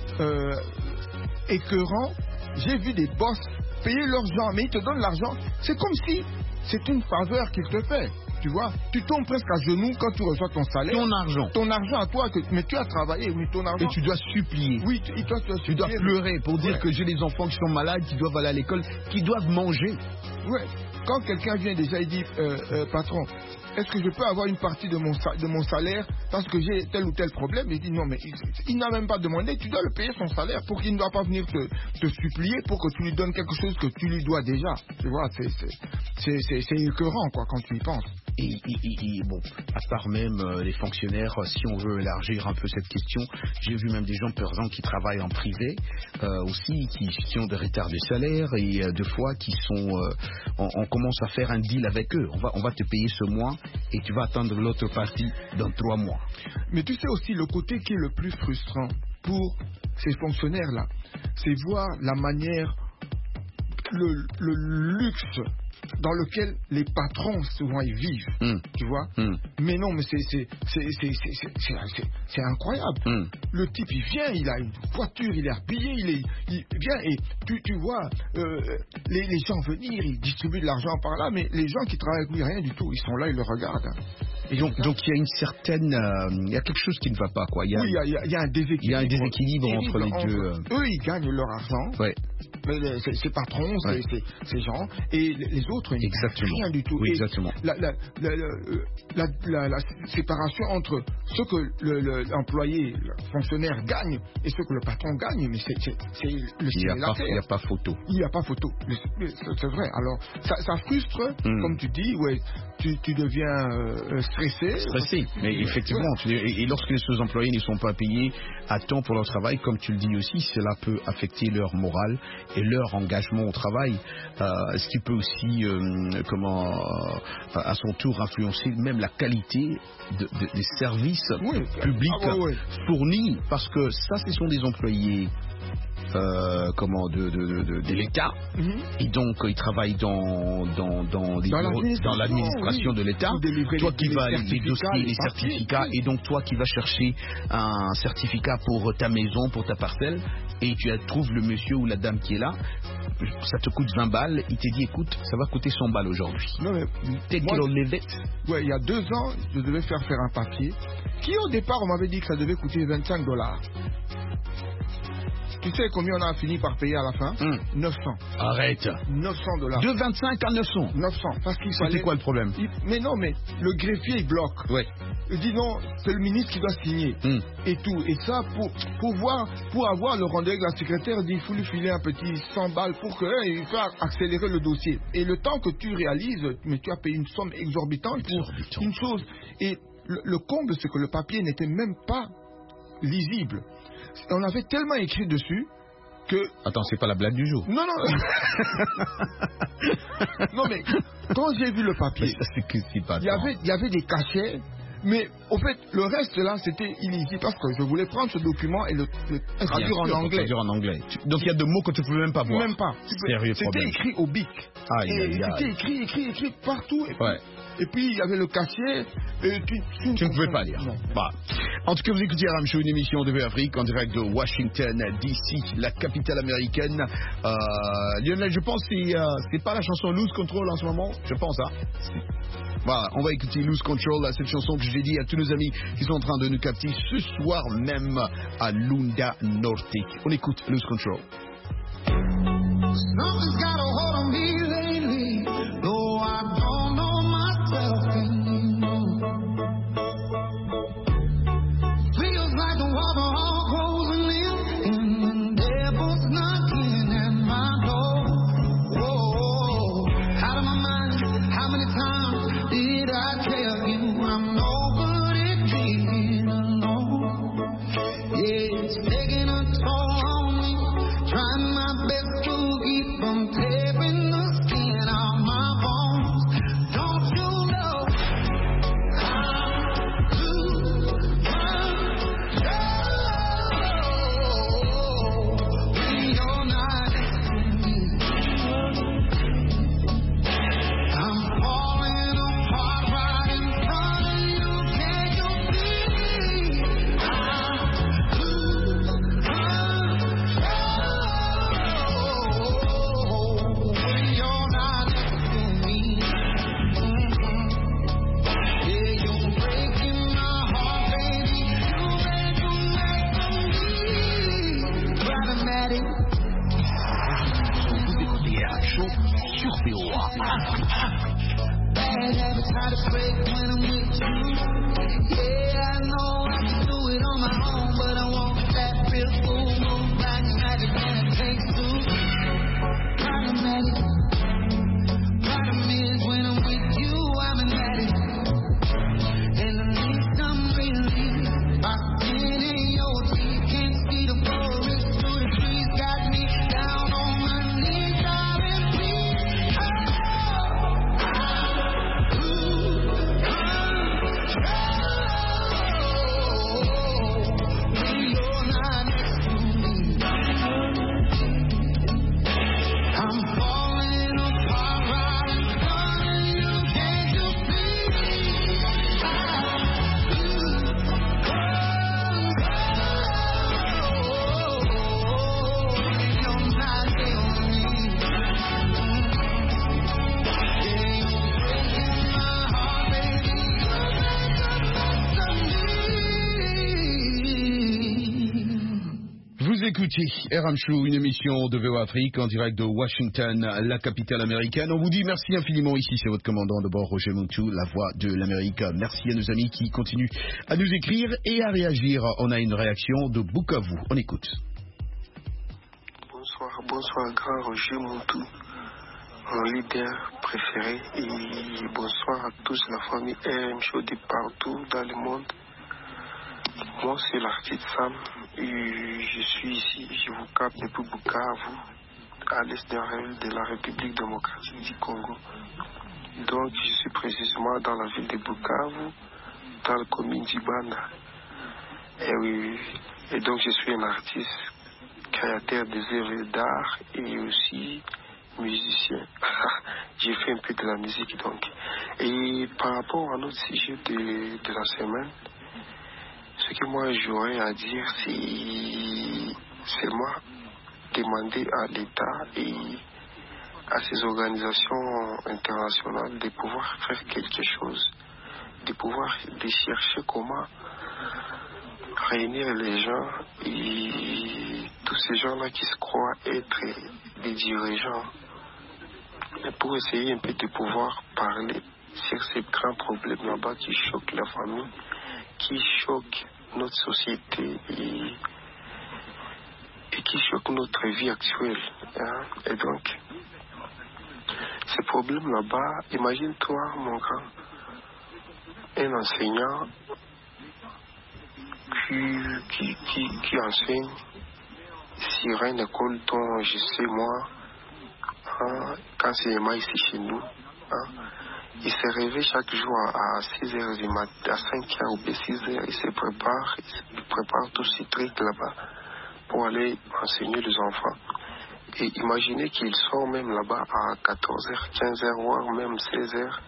écœurant, j'ai vu des boss payer leurs gens, mais ils te donnent l'argent. C'est comme si c'est une faveur qu'ils te font. Tu vois, tu tombes presque à genoux quand tu reçois ton salaire. Ton argent à toi, mais tu as travaillé, oui, ton argent. Et tu dois supplier. Oui, tu dois pleurer pour dire que j'ai des enfants qui sont malades, qui doivent aller à l'école, qui doivent manger. Ouais. Quand quelqu'un vient déjà et dit, patron, est-ce que je peux avoir une partie de mon salaire parce que j'ai tel ou tel problème. Il dit non, mais il n'a même pas demandé, tu dois le payer son salaire pour qu'il ne doit pas venir te supplier pour que tu lui donnes quelque chose que tu lui dois déjà. Tu vois, c'est écœurant quoi quand tu y penses. Et bon, à part même les fonctionnaires, si on veut élargir un peu cette question, j'ai vu même des gens, par exemple, qui travaillent en privé aussi, qui ont des retards de salaire et deux fois qui sont, on commence à faire un deal avec eux. On va te payer ce mois et tu vas attendre l'autre partie dans 3 mois. Mais tu sais aussi le côté qui est le plus frustrant pour ces fonctionnaires-là, c'est voir la manière, le luxe dans lequel les patrons souvent ils vivent, tu vois. Mais non, mais c'est incroyable. Le type il vient, il a une voiture, il est habillé, il vient et tu vois les gens venir, ils distribuent de l'argent par là, mais les gens qui travaillent avec lui rien du tout, ils sont là, ils le regardent. Et donc il y a une certaine, il y a quelque chose qui ne va pas quoi. Oui, il y a un déséquilibre. Il y a un déséquilibre entre les deux. Eux ils gagnent leur argent. Ouais. Ces patrons, ces gens, et les autres, ils exactement. Rien du tout. Oui, et exactement. La séparation entre ce que l'employé, le fonctionnaire gagne et ce que le patron gagne, mais c'est le ciel et la terre. Il n'y a pas photo. Il n'y a pas photo. C'est vrai. Alors, ça frustre, comme tu dis, ouais, tu deviens stressé. Mais effectivement, et lorsque les employés ne sont pas payés à temps pour leur travail, comme tu le dis aussi, cela peut affecter leur morale et leur engagement au travail, ce qui peut aussi, à son tour influencer même la qualité des services publics fournis, parce que ça, ce sont des employés de l'État, et donc ils travaillent dans l'administration de l'État. Toi qui vas les dossiers, les certificats, et donc toi qui vas chercher un certificat pour ta maison, pour ta parcelle, et tu trouves le monsieur ou la dame qui est là, ça te coûte 20 balles, il te dit écoute, ça va coûter 100 balles aujourd'hui. Non mais il y a 2 ans, je devais faire un papier qui au départ on m'avait dit que ça devait coûter $25. Tu sais combien on a fini par payer à la fin? 900. Arrête. $900. De 25 à 900. 900. Parce qu'il fallait... C'était quoi le problème? Mais non, mais le greffier il bloque. Ouais. Il dit non, c'est le ministre qui doit signer. Et tout. Et ça, pour avoir le rendez-vous avec la secrétaire, il faut lui filer un petit 100 balles pour qu'il fasse accélérer le dossier. Et le temps que tu réalises, mais tu as payé une somme exorbitante pour une chose. Et le comble, c'est que le papier n'était même pas lisible. On avait tellement écrit dessus que... Attends, c'est pas la blague du jour. Non. Non, mais quand j'ai vu le papier, il y avait des cachets, mais au fait, le reste là, c'était illisible parce que je voulais prendre ce document et le traduire en anglais. Donc il y a 2 mots que tu ne pouvais même pas voir. Même pas. C'était écrit au bic. C'était écrit partout. Et puis il y avait le cachet. Et tu ne pouvais pas lire. Bah. En tout cas, vous écoutez Ram Show, une émission de V-Afrique en direct de Washington DC, la capitale américaine. Lionel, je pense que c'est pas la chanson Lose Control en ce moment. Je pense, hein. Voilà, on va écouter Lose Control, cette chanson que j'ai dit à tous nos amis qui sont en train de nous capter ce soir même à Lunda Norte. On écoute Lose Control. Something's got a hold on me lately, though I don't know myself anymore. Feels like the water all closing in, and the devil's knocking at my door. Whoa, out of my mind, how many times did I tell you I'm no good at being alone? Yeah, it's taking a toll on me, trying my best to keep from tearing the skin off my bones. Don't you know I'm too when you're not next to me? I'm falling apart right in front of you. Can't you see? I'm too when you're not next to me. Yeah, you're breaking my heart, baby. You make me problematic. Vous écoutez Ram Show sur VOA. bad habits hard to break when I'm with you. Yeah, I know I can do it on my own, but I want that real full move, like magic, and it takes two. Problematic. Problem is when I'm with you, I'm an addict, and I need some relief. Locked in your teeth, can't see the forest through the trees, got me down on my knees, darling, please. Oh, I'm lose control when you're not next to me. I'm falling apart right in front of you, can't you see? I lose control when you're not near me. Yeah, you're breaking my heart, baby. You're making me. Vous écoutez RM Show, une émission de VOA Afrique en direct de Washington, la capitale américaine. On vous dit merci infiniment. Ici, c'est votre commandant de bord, Roger Montou, la voix de l'Amérique. Merci à nos amis qui continuent à nous écrire et à réagir. On a une réaction de Bukavu. On écoute. Bonsoir grand Roger Montou, mon leader préféré, et bonsoir à tous la famille RM Show de partout dans le monde. Moi c'est l'artiste Sam, et je suis ici, je vous capte depuis Bukavu, à l'est de la République démocratique du Congo. Donc je suis précisément dans la ville de Bukavu, dans la commune d'Ibanda. Et donc je suis un artiste, créateur des œuvres d'art et aussi musicien. J'ai fait un peu de la musique donc. Et par rapport à notre sujet de la semaine, ce que moi j'aurais à dire, c'est moi demander à l'État et à ces organisations internationales de pouvoir faire quelque chose, de chercher comment réunir les gens et tous ces gens-là qui se croient être des dirigeants, pour essayer un peu de pouvoir parler sur ces grands problèmes là-bas qui choquent la famille, qui choquent notre société et qui choquent notre vie actuelle. Hein? Et donc, ces problèmes là-bas, imagine-toi, mon grand, un enseignant qui enseigne sur une école dont je sais moi, hein, quand c'est ici chez nous, hein, il se réveille chaque jour à 6h du matin, à 5h ou 6h, il prépare tous ces trucs là-bas pour aller enseigner les enfants. Et imaginez qu'il sort même là-bas à 14h, 15h, voire même 16h.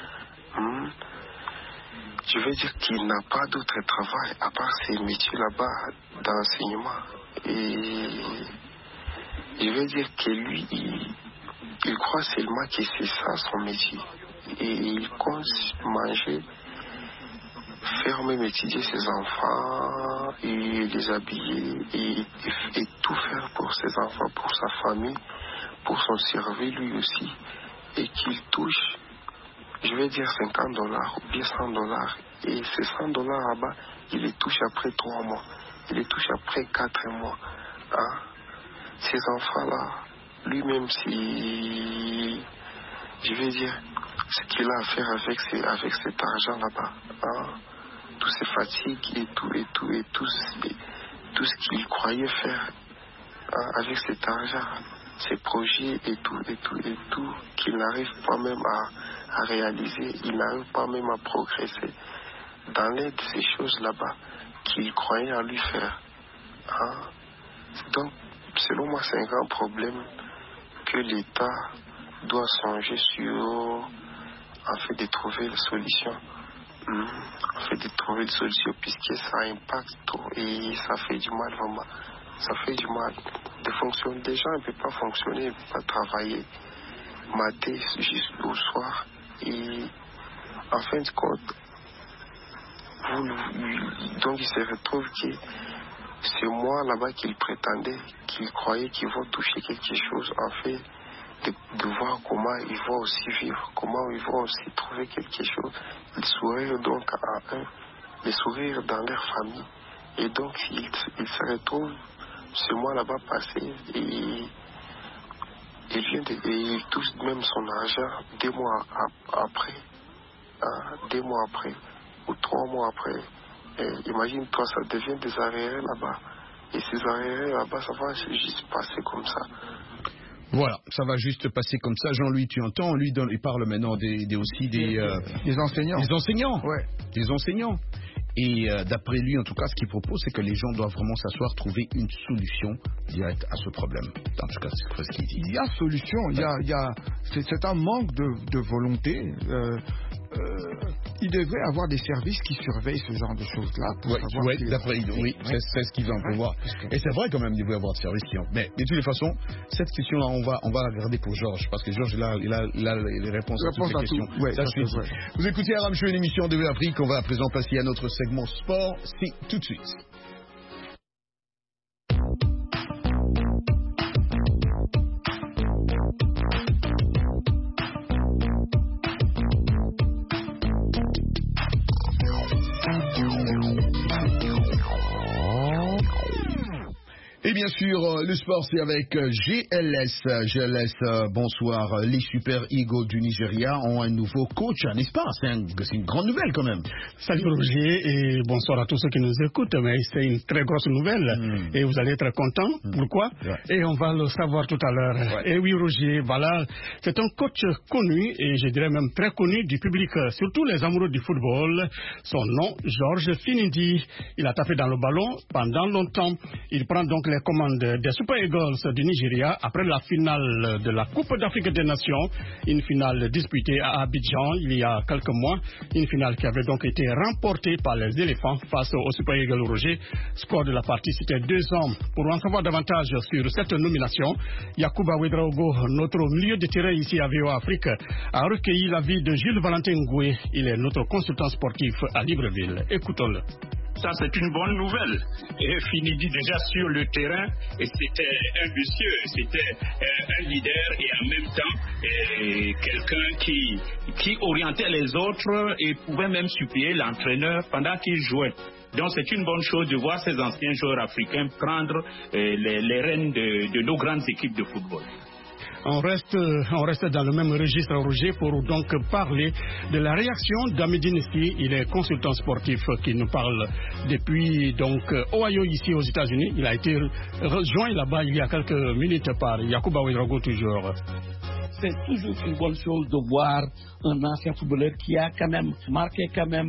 Je veux dire qu'il n'a pas d'autre travail à part ces métiers là-bas d'enseignement. Et je veux dire que lui, il croit seulement que c'est ça son métier. Et il compte manger, faire même étudier ses enfants et les habiller et tout faire pour ses enfants, pour sa famille, pour son servir lui aussi. Et qu'il touche, je vais dire $50 ou bien $100. Et ces $100 là-bas, il les touche après 3 mois. Il les touche après 4 mois. Hein? Ces enfants-là, lui-même, si je vais dire ce qu'il a à faire avec cet argent là-bas, hein? Toutes ces fatigues et tout ce qu'il croyait faire, hein, avec cet argent, ses projets et tout, qu'il n'arrive pas même à réaliser, il n'arrive pas même à progresser dans l'aide de ces choses là-bas qu'il croyait à lui faire. Hein? Donc, selon moi, c'est un grand problème que l'État doit songer sur, en fait, de trouver la solution. En fait, de trouver des solutions, puisque ça impacte trop et ça fait du mal vraiment. Ça fait du mal de fonctionner. Des gens ne peuvent pas fonctionner, ne peuvent pas travailler matin jusqu'au soir. Et en fin de compte, donc il se retrouve que c'est moi là-bas qu'il prétendait, qu'il croyait qu'ils vont toucher quelque chose. En fait, de voir comment ils vont aussi vivre, comment ils vont aussi trouver quelque chose, le sourire donc à eux, le sourire dans leur famille. Et donc ils se retrouvent ce mois là-bas passé et il touche même son argent 2 mois après, 2 mois après ou 3 mois après. Et imagine-toi, ça devient des arriérés là-bas. Et ces arriérés là-bas, ça va juste passer comme ça. Voilà, ça va juste passer comme ça. Jean-Louis, tu entends, lui, il parle maintenant aussi des enseignants. Des enseignants. Ouais. Des enseignants. Et d'après lui, en tout cas, ce qu'il propose, c'est que les gens doivent vraiment s'asseoir, trouver une solution directe à ce problème. En tout cas, c'est ce qu'il dit. Il y a solution. C'est un manque de volonté. Il devrait avoir des services qui surveillent ce genre de choses-là. Oui, c'est ce qu'il veut en voir. Et c'est vrai quand même, il devrait avoir des services qui ont. Mais de toutes les façons, cette question-là, on va la garder pour Georges, parce que Georges, il a les réponses à toutes les questions. Ouais, ça, je suis dit. Vous écoutez Aram Show, une émission de Afrique. On va à présent passer à notre segment sport. C'est tout de suite. Et bien sûr, le sport, c'est avec GLS. GLS, bonsoir. Les Super Eagles du Nigeria ont un nouveau coach, n'est-ce pas? C'est une grande nouvelle quand même. Salut Roger et bonsoir à tous ceux qui nous écoutent. Mais c'est une très grosse nouvelle et vous allez être contents. Pourquoi? Et on va le savoir tout à l'heure. Et oui Roger, voilà, c'est un coach connu et je dirais même très connu du public, surtout les amoureux du football. Son nom, Georges Finidi. Il a tapé dans le ballon pendant longtemps. Il prend donc les commandes des Super Eagles du Nigeria après la finale de la Coupe d'Afrique des Nations, une finale disputée à Abidjan il y a quelques mois, une finale qui avait donc été remportée par les éléphants face aux Super Eagles Roger. Score de la partie, c'était 2-1. Pour en savoir davantage sur cette nomination, Yacouba Ouedraogo, notre milieu de terrain ici à VOA Afrique, a recueilli l'avis de Jules Valentin Ngoué. Il est notre consultant sportif à Libreville. Écoutons-le. Ça, c'est une bonne nouvelle. Et Finidi déjà sur le terrain, et c'était un monsieur, c'était un leader et en même temps quelqu'un qui orientait les autres et pouvait même supplier l'entraîneur pendant qu'il jouait. Donc c'est une bonne chose de voir ces anciens joueurs africains prendre les rênes de nos grandes équipes de football. On reste dans le même registre, Roger, pour donc parler de la réaction d'Amedine Sy. Il est consultant sportif qui nous parle depuis donc Ohio ici aux États-Unis. Il a été rejoint là-bas il y a quelques minutes par Yacouba Ouedraogo toujours. C'est toujours une bonne chose de voir un ancien footballeur qui a quand même marqué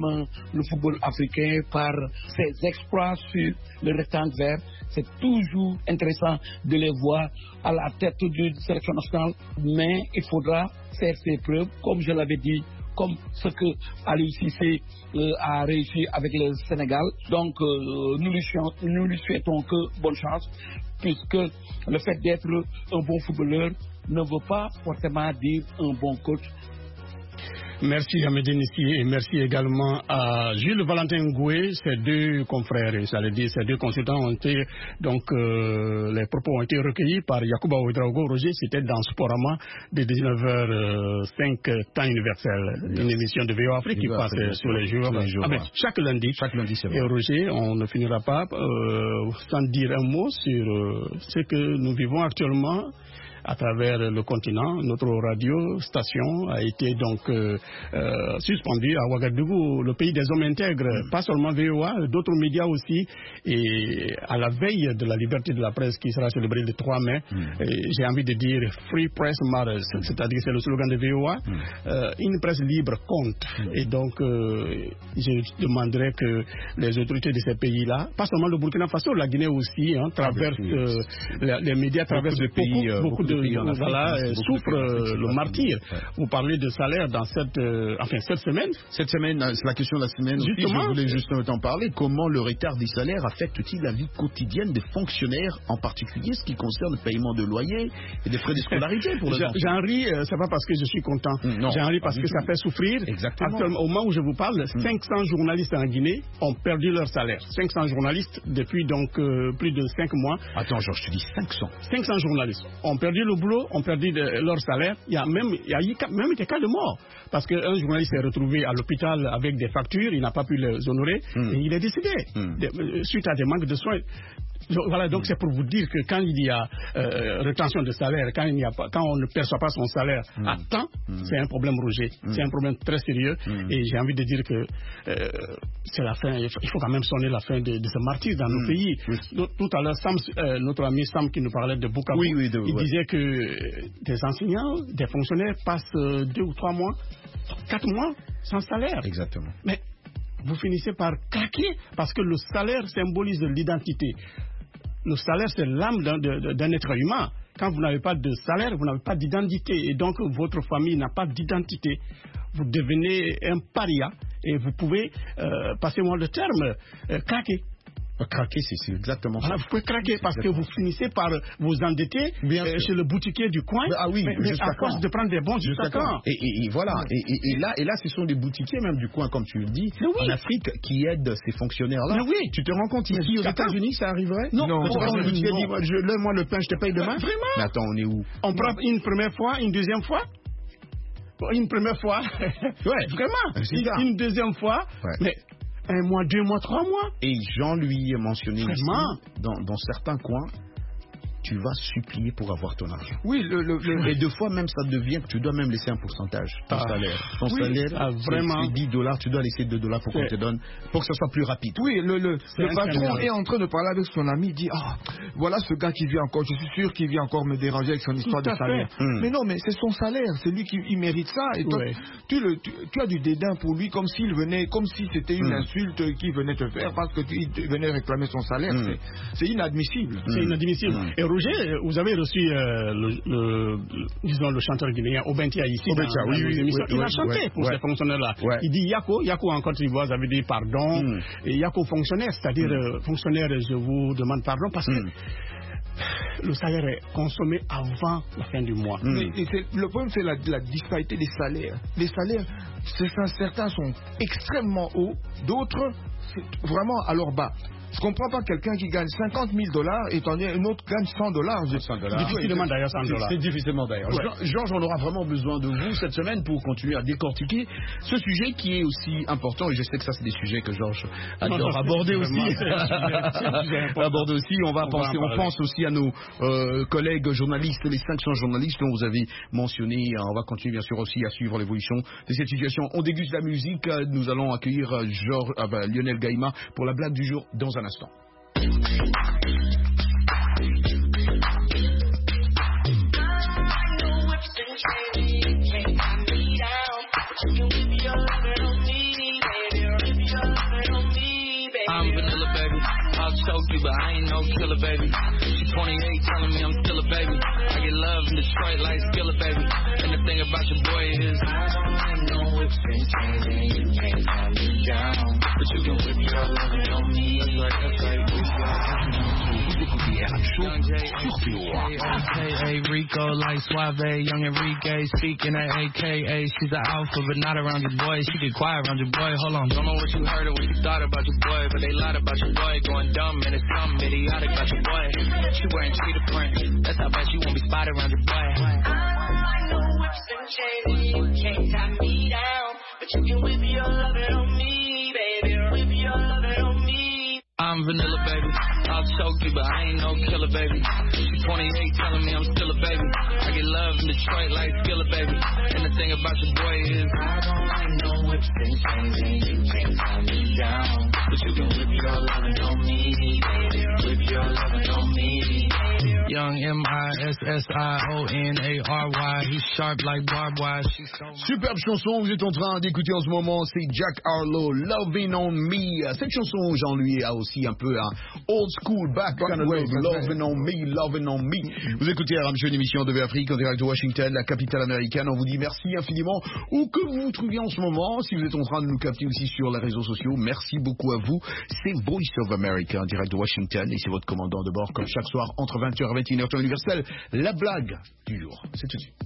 le football africain par ses exploits sur le rectangle vert. C'est toujours intéressant de les voir à la tête de sélection nationale, mais il faudra faire ses preuves, comme je l'avais dit, comme ce que Aliou Cissé a réussi avec le Sénégal. Donc nous lui souhaitons que bonne chance, puisque le fait d'être un bon footballeur ne veut pas forcément dire un bon coach. Merci à Médénissi et merci également à Jules Valentin Ngoué, ces deux confrères, j'allais dire, ces deux consultants ont été, donc les propos ont été recueillis par Yacouba Ouedraogo. Roger, c'était dans Sporama de 19h05 temps universel, une émission de VOA Afrique qui passe sur les jours. Chaque lundi, c'est vrai. Et Roger, on ne finira pas sans dire un mot sur ce que nous vivons actuellement à travers le continent. Notre radio station a été donc suspendue à Ouagadougou, le pays des hommes intègres, pas seulement VOA, d'autres médias aussi. Et à la veille de la liberté de la presse qui sera célébrée le 3 mai, j'ai envie de dire Free Press Matters, c'est-à-dire c'est le slogan de VOA, une presse libre compte. Et donc je demanderais que les autorités de ces pays-là, pas seulement le Burkina Faso, la Guinée aussi, traversent les médias traversent beaucoup de souffrent le martyre. Vous parlez de salaire dans cette semaine. Cette semaine, c'est la question de la semaine aussi. Je voulais justement t'en parler. Comment le retard des salaires affecte-t-il la vie quotidienne des fonctionnaires, en particulier ce qui concerne le paiement de loyer et des frais de scolarité pour les enfants? J'en ris, c'est pas parce que je suis content. J'en ris parce que ça fait souffrir. Exactement. Actuellement, au moment où je vous parle, 500 journalistes en Guinée ont perdu leur salaire. 500 journalistes depuis donc plus de 5 mois. Attends, Georges, je te dis 500. 500 journalistes ont perdu le boulot, ont perdu leur salaire. Il y a même des cas de mort. Parce qu'un journaliste s'est retrouvé à l'hôpital avec des factures, il n'a pas pu les honorer, et il est décédé suite à des manques de soins. Voilà, donc c'est pour vous dire que quand il y a rétention de salaire, quand on ne perçoit pas son salaire à temps, c'est un problème, Roger. C'est un problème très sérieux. Et j'ai envie de dire que c'est la fin. Il faut quand même sonner la fin de ce martyre dans nos pays. Tout à l'heure, notre ami Sam qui nous parlait de Bukavu, il disait que des enseignants, des fonctionnaires passent 2 ou 3 mois, 4 mois sans salaire. Exactement. Mais vous finissez par craquer parce que le salaire symbolise l'identité. Le salaire, c'est l'âme d'un être humain. Quand vous n'avez pas de salaire, vous n'avez pas d'identité. Et donc, votre famille n'a pas d'identité. Vous devenez un paria et vous pouvez, passez-moi le terme, craquer. Craquer, c'est exactement ça. Voilà, vous pouvez craquer parce que vous finissez par vous endetter chez le boutiquier du coin. Mais à force de prendre des bons jusqu'à quand. Et voilà. Et là, ce sont des boutiquiers même du coin, comme tu le dis, en Afrique, qui aident ces fonctionnaires-là. Mais oui. Tu te rends compte ici aux États-Unis, ça arriverait? Non. Le boutiquier dit, moi le pain, je te paye demain. Vraiment? Mais attends, on est où? On prend une première fois, une deuxième fois. Une première fois. Vraiment. Une deuxième fois. Mais 1 mois, 2 mois, 3 mois. Et Jean lui a mentionné ici, dans certains coins, tu vas supplier pour avoir ton argent. Oui, et 2 fois même ça devient que tu dois même laisser un pourcentage. Ton salaire. Ton salaire, vraiment. C'est $10, tu dois laisser $2 pour qu'on te donne, pour que ce soit plus rapide. Oui, le patron est en train de parler avec son ami, il dit, voilà ce gars qui vient encore, je suis sûr qu'il vient encore me déranger avec son histoire de salaire. Mais non, mais c'est son salaire, c'est lui qui mérite ça. Et toi, tu as du dédain pour lui comme s'il venait, comme si c'était une insulte qu'il venait te faire parce que tu venais réclamer son salaire. C'est inadmissible. C'est inadmissible. Et Roger, vous avez reçu disons le chanteur guinéen Obentia ici. Il a chanté pour ces fonctionnaires-là. Il dit Yako en Côte d'Ivoire, ça veut dire pardon. Et Yako fonctionnaire, c'est-à-dire fonctionnaire, je vous demande pardon parce que le salaire est consommé avant la fin du mois. Le problème, c'est la disparité des salaires. Les salaires, certains sont extrêmement hauts, d'autres vraiment à leur bas. Je ne comprends pas quelqu'un qui gagne $50 000 et un autre gagne $100. Difficilement d'ailleurs $100. C'est difficilement d'ailleurs. Georges, on aura vraiment besoin de vous cette semaine pour continuer à décortiquer ce sujet qui est aussi important. Et je sais que ça, c'est des sujets que Georges adore aborder aussi. On pense aussi à nos collègues journalistes, les 500 journalistes dont vous avez mentionné. On va continuer bien sûr aussi à suivre l'évolution de cette situation. On déguste la musique. Nous allons accueillir Lionel Gaïma pour la blague du jour dans un instant. I'm vanilla, baby. I'll choke you, but I ain't no killer, baby. She 28, telling me I'm still a baby. I get love in Detroit like Skillet, baby. And the thing about your boy is I don't know whips and chains, and you can't calm me down. But you can whip your loving on me. That's right. AKA Rico like Suave, young Enrique speaking at AKA. She's an alpha, but not around your boy. She get quiet around your boy. Hold on, don't know what you heard or what you thought about your boy, but they lied about your boy. Going dumb and it's something idiotic about your boy. She wearing cheetah print. That's how bad she won't be spotted around your boy. I know whips and chains, you can't tie me down, but you can whip your lovin' on me, baby. Whip your lovin' on me. I'm vanilla, baby. I'll choke you, but I ain't no killer, baby. She 28, telling me I'm still a baby. I get love in Detroit like Skillet, baby. And the thing about your boy is I don't like no whips and chains, and you can't tie me down, but you can whip your lovin' on me, baby. Whip your lovin' on me. Young MISSIONARY, he's sharp like barbed wire. Superbe chanson, vous êtes en train d'écouter en ce moment, c'est Jack Harlow, Lovin' on Me. Cette chanson, Jean-Louis, a aussi un peu un old school back kind of love, Lovin' on Me, Lovin' on Me. Vous écoutez RMC, une émission de Afrique en direct de Washington, la capitale américaine. On vous dit merci infiniment où que vous vous trouviez en ce moment. Si vous êtes en train de nous capter aussi sur les réseaux sociaux, merci beaucoup à vous. C'est Voice of America en direct de Washington et c'est votre commandant de bord comme chaque soir entre 20h et 21h temps universel. La blague du jour. C'est tout de suite.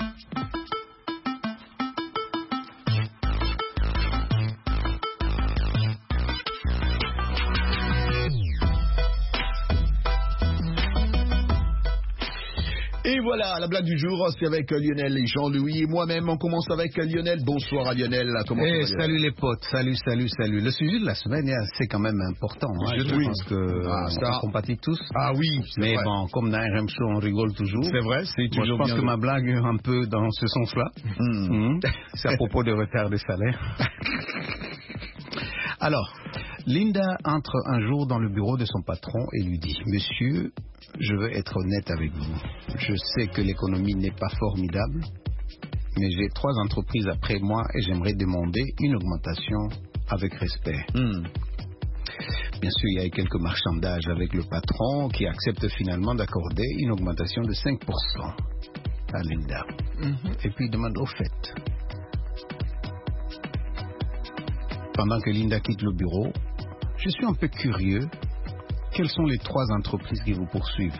Et voilà, la blague du jour, c'est avec Lionel et Jean-Louis et moi-même. On commence avec Lionel. Bonsoir à Lionel. Comment ça va, Lionel? Salut les potes, salut. Le sujet de la semaine, c'est quand même important. Hein. Je pense que on compatit tous. Ah oui, mais vrai. bon, comme dans RM Show, on rigole toujours. C'est vrai, c'est toujours je pense bien que ma blague est un peu dans ce sens-là. C'est à propos de retard de salaire. Alors, Linda entre un jour dans le bureau de son patron et lui dit « Monsieur, je veux être honnête avec vous. Je sais que l'économie n'est pas formidable, mais j'ai 3 entreprises après moi et j'aimerais demander une augmentation avec respect. » Bien sûr, il y a eu quelques marchandages avec le patron qui accepte finalement d'accorder une augmentation de 5% à Linda. Et puis il demande au fait. Pendant que Linda quitte le bureau, je suis un peu curieux. Quelles sont les 3 entreprises qui vous poursuivent?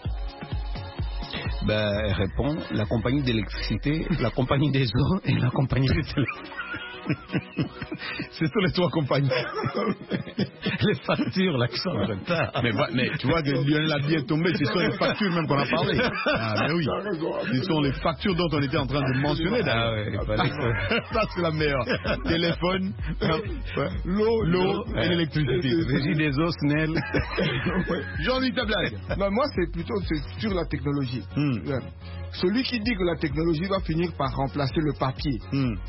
Elle répond, la compagnie d'électricité, la compagnie des eaux et la compagnie de téléphone. C'est sur les 3 compagnies. Les factures, là, qui sont en retard. Mais tu vois, Lionel a bien tombé, ce sont les factures même qu'on a parlé. Ah, mais oui. Ce sont les factures dont on était en train de mentionner. Ah, ouais, ça, c'est la meilleure. Téléphone, l'eau et l'électricité. Régie des eaux, SNEL. Jean-Louis, ta blague. Moi, c'est plutôt sur la technologie. Celui qui dit que la technologie va finir par remplacer le papier.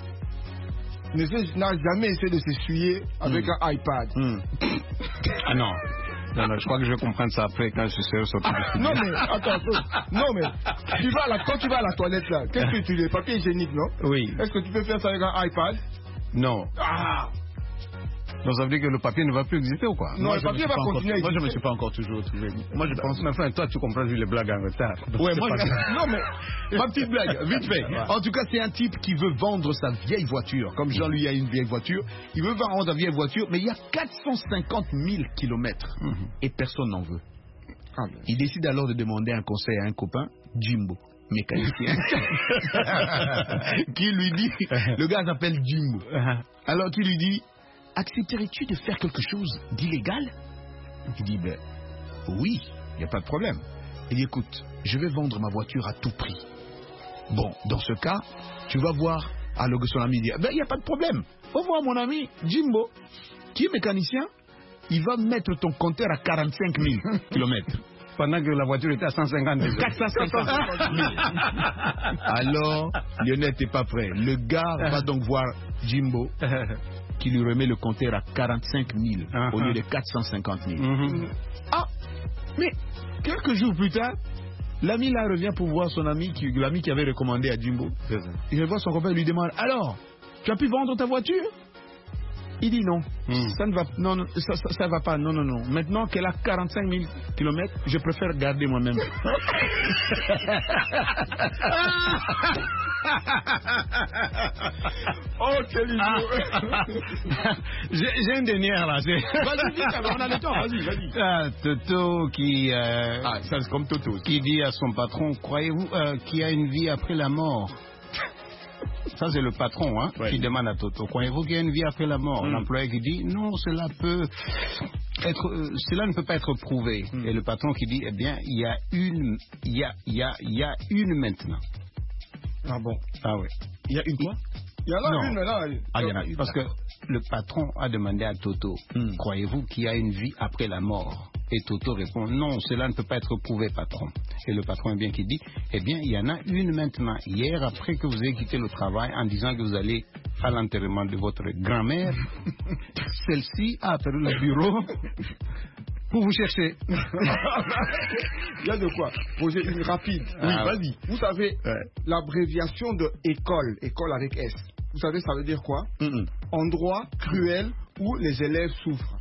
N'a jamais essayé de s'essuyer avec un iPad. Ah non. Non, je crois que je vais comprendre ça après quand je serai sorti du studio. Non mais, attends. Non mais, quand tu vas à la toilette là, qu'est-ce que tu utilises? Papier hygiénique, non? Oui. Est-ce que tu peux faire ça avec un iPad? Non. Donc ça veut dire que le papier ne va plus exister ou quoi? Non, le papier va continuer à exister. Moi, je ne me suis pas encore toujours trouvé. Moi, je pense... Mais enfin, toi, tu comprends vu les blagues en retard. Ouais, moi, non, mais ma petite blague, vite fait. En tout cas, c'est un type qui veut vendre sa vieille voiture. Comme Jean-Louis a une vieille voiture, il veut vendre sa vieille voiture, mais il y a 450 000 kilomètres et personne n'en veut. Il décide alors de demander un conseil à un copain, Jimbo, mécanicien, qui lui dit, le gars s'appelle Jimbo, alors qui lui dit, accepterais-tu de faire quelque chose d'illégal? Il dit, oui, il n'y a pas de problème. Il dit, écoute, je vais vendre ma voiture à tout prix. Bon, dans ce cas, tu vas voir. Alors que son ami dit, il n'y a pas de problème. Va voir mon ami Jimbo, qui est mécanicien. Il va mettre ton compteur à 45 000 kilomètres. Pendant que la voiture était à 150 000. 450 000. Alors, Lionel n'est pas prêt. Le gars va donc voir Jimbo, qui lui remet le compteur à 45 000 au lieu de 450 000. Ah, mais quelques jours plus tard, l'ami là revient pour voir son ami, l'ami qui avait recommandé à Jimbo. Il revoit son copain et lui demande, alors, tu as pu vendre ta voiture? Il dit non, ça ne va, non, ça va pas, non. Maintenant qu'elle a 45 000 kilomètres, je préfère garder moi-même. Oh, quel idiot. J'ai une dernière là. Vas-y, vite, on a le temps, vas-y. Toto qui... ça c'est comme Toto. Qui dit à son patron, croyez-vous qu'il y a une vie après la mort? Ça, c'est le patron qui demande à Toto, croyez-vous qu'il y a une vie après la mort? L'employé qui dit, non, cela ne peut pas être prouvé. Et le patron qui dit, eh bien, il y a une maintenant. Ah bon? Ah oui. Il y a une quoi? Il y en a une là. Ah, il y en a une. Parce que le patron a demandé à Toto, croyez-vous qu'il y a une vie après la mort? Et Toto répond, non, cela ne peut pas être prouvé, patron. Et le patron bien qui dit, eh bien, il y en a une maintenant. Hier, après que vous avez quitté le travail en disant que vous allez à l'enterrement de votre grand-mère, celle-ci a appelé le bureau pour vous chercher. Il y a de quoi poser une rapide. Oui, vas-y. Vous savez, l'abréviation de école avec S, vous savez, ça veut dire quoi? Endroit cruel où les élèves souffrent.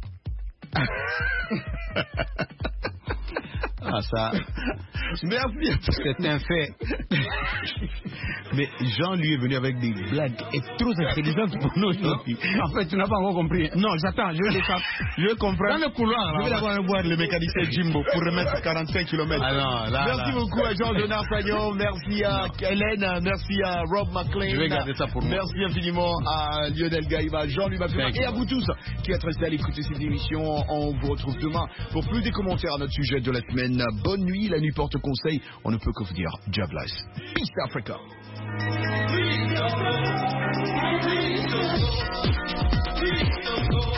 Ah, ça. Merci. C'est un fait. Mais Jean, lui, est venu avec des blagues trop intelligentes pour nous. En fait, tu n'as pas encore compris. Non, j'attends, je comprends. Dans le couloir, je vais d'abord voir le mécanicien Jimbo pour remettre 45 km. Ah non, merci beaucoup à Jean-Jonard Fagnon, merci à Hélène, merci à Rob McLean. Je vais garder ça pour moi. Merci infiniment à Lionel Gaïba, Jean-Louis Mafia et à vous tous qui êtes restés à l'écouter cette émission. On vous retrouve demain pour plus des commentaires à notre sujet de la semaine. semaine. Bonne nuit, la nuit porte conseil. On ne peut que vous dire God bless. Peace Africa. Please don't go.